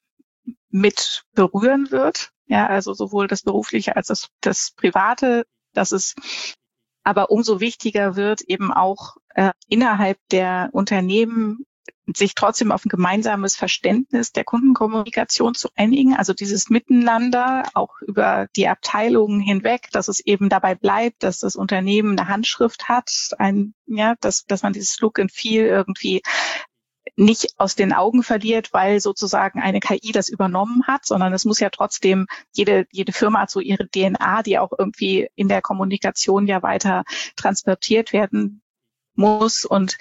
mit berühren wird. Ja, also sowohl das Berufliche als das, das Private, dass es aber umso wichtiger wird, eben auch äh, innerhalb der Unternehmen sich trotzdem auf ein gemeinsames Verständnis der Kundenkommunikation zu einigen, also dieses Miteinander auch über die Abteilungen hinweg, dass es eben dabei bleibt, dass das Unternehmen eine Handschrift hat, ein, ja, dass, dass man dieses Look and Feel irgendwie nicht aus den Augen verliert, weil sozusagen eine K I das übernommen hat, sondern es muss ja trotzdem, jede, jede Firma hat so ihre D N A, die auch irgendwie in der Kommunikation ja weiter transportiert werden muss, und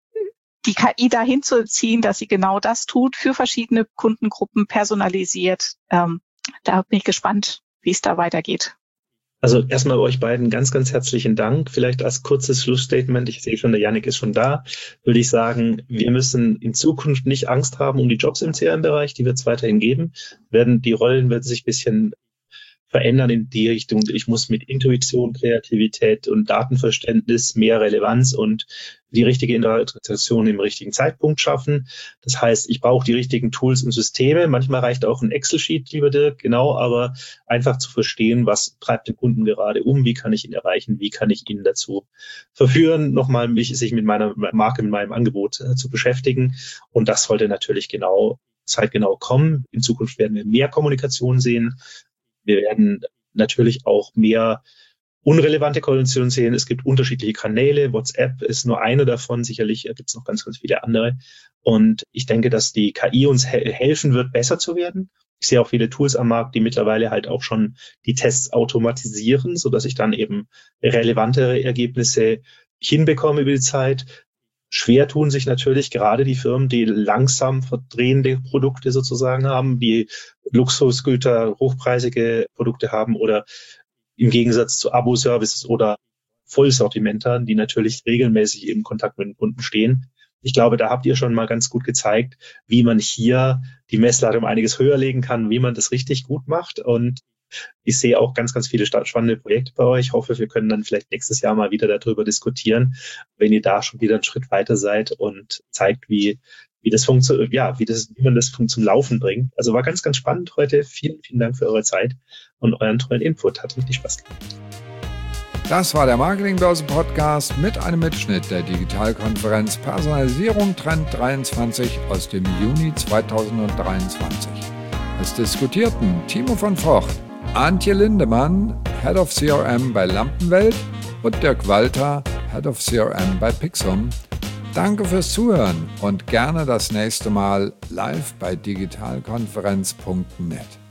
die K I dahin zu ziehen, dass sie genau das tut, für verschiedene Kundengruppen personalisiert. Ähm, da bin ich gespannt, wie es da weitergeht.
Also erstmal euch beiden ganz, ganz herzlichen Dank. Vielleicht als kurzes Schlussstatement, ich sehe schon, der Yannick ist schon da, würde ich sagen, wir müssen in Zukunft nicht Angst haben um die Jobs im C R M-Bereich, die wird es weiterhin geben. Werden, die Rollen werden sich ein bisschen verändern in die Richtung, ich muss mit Intuition, Kreativität und Datenverständnis mehr Relevanz und die richtige Interpretation im richtigen Zeitpunkt schaffen. Das heißt, ich brauche die richtigen Tools und Systeme. Manchmal reicht auch ein Excel-Sheet, lieber Dirk, genau, aber einfach zu verstehen, was treibt den Kunden gerade um, wie kann ich ihn erreichen, wie kann ich ihn dazu verführen, nochmal mich, sich mit meiner Marke, mit meinem Angebot äh, zu beschäftigen. Und das sollte natürlich genau, zeitgenau kommen. In Zukunft werden wir mehr Kommunikation sehen. Wir werden natürlich auch mehr unrelevante Kommunikation sehen. Es gibt unterschiedliche Kanäle. WhatsApp ist nur eine davon. Sicherlich gibt es noch ganz, ganz viele andere. Und ich denke, dass die K I uns he- helfen wird, besser zu werden. Ich sehe auch viele Tools am Markt, die mittlerweile halt auch schon die Tests automatisieren, sodass ich dann eben relevantere Ergebnisse hinbekomme über die Zeit. Schwer tun sich natürlich gerade die Firmen, die langsam verdrehende Produkte sozusagen haben, die Luxusgüter, hochpreisige Produkte haben oder im Gegensatz zu Abo-Services oder Vollsortimentern, die natürlich regelmäßig im Kontakt mit den Kunden stehen. Ich glaube, da habt ihr schon mal ganz gut gezeigt, wie man hier die Messlatte um einiges höher legen kann, wie man das richtig gut macht. Und ich sehe auch ganz, ganz viele spannende Projekte bei euch. Ich hoffe, wir können dann vielleicht nächstes Jahr mal wieder darüber diskutieren, wenn ihr da schon wieder einen Schritt weiter seid und zeigt, wie, wie das funktioniert, ja, wie das, wie man das zum Laufen bringt. Also war ganz, ganz spannend heute. Vielen, vielen Dank für eure Zeit und euren tollen Input. Hat richtig Spaß gemacht.
Das war der Marketingbörse-Podcast mit einem Mitschnitt der Digitalkonferenz Personalisierung Trend dreiundzwanzig aus dem Juni zweitausenddreiundzwanzig. Es diskutierten Timo von Vocht, Antje Lindemann, Head of C R M bei Lampenwelt, und Dirk Walter, Head of C R M bei Pixum. Danke fürs Zuhören und gerne das nächste Mal live bei digitalkonferenz punkt net.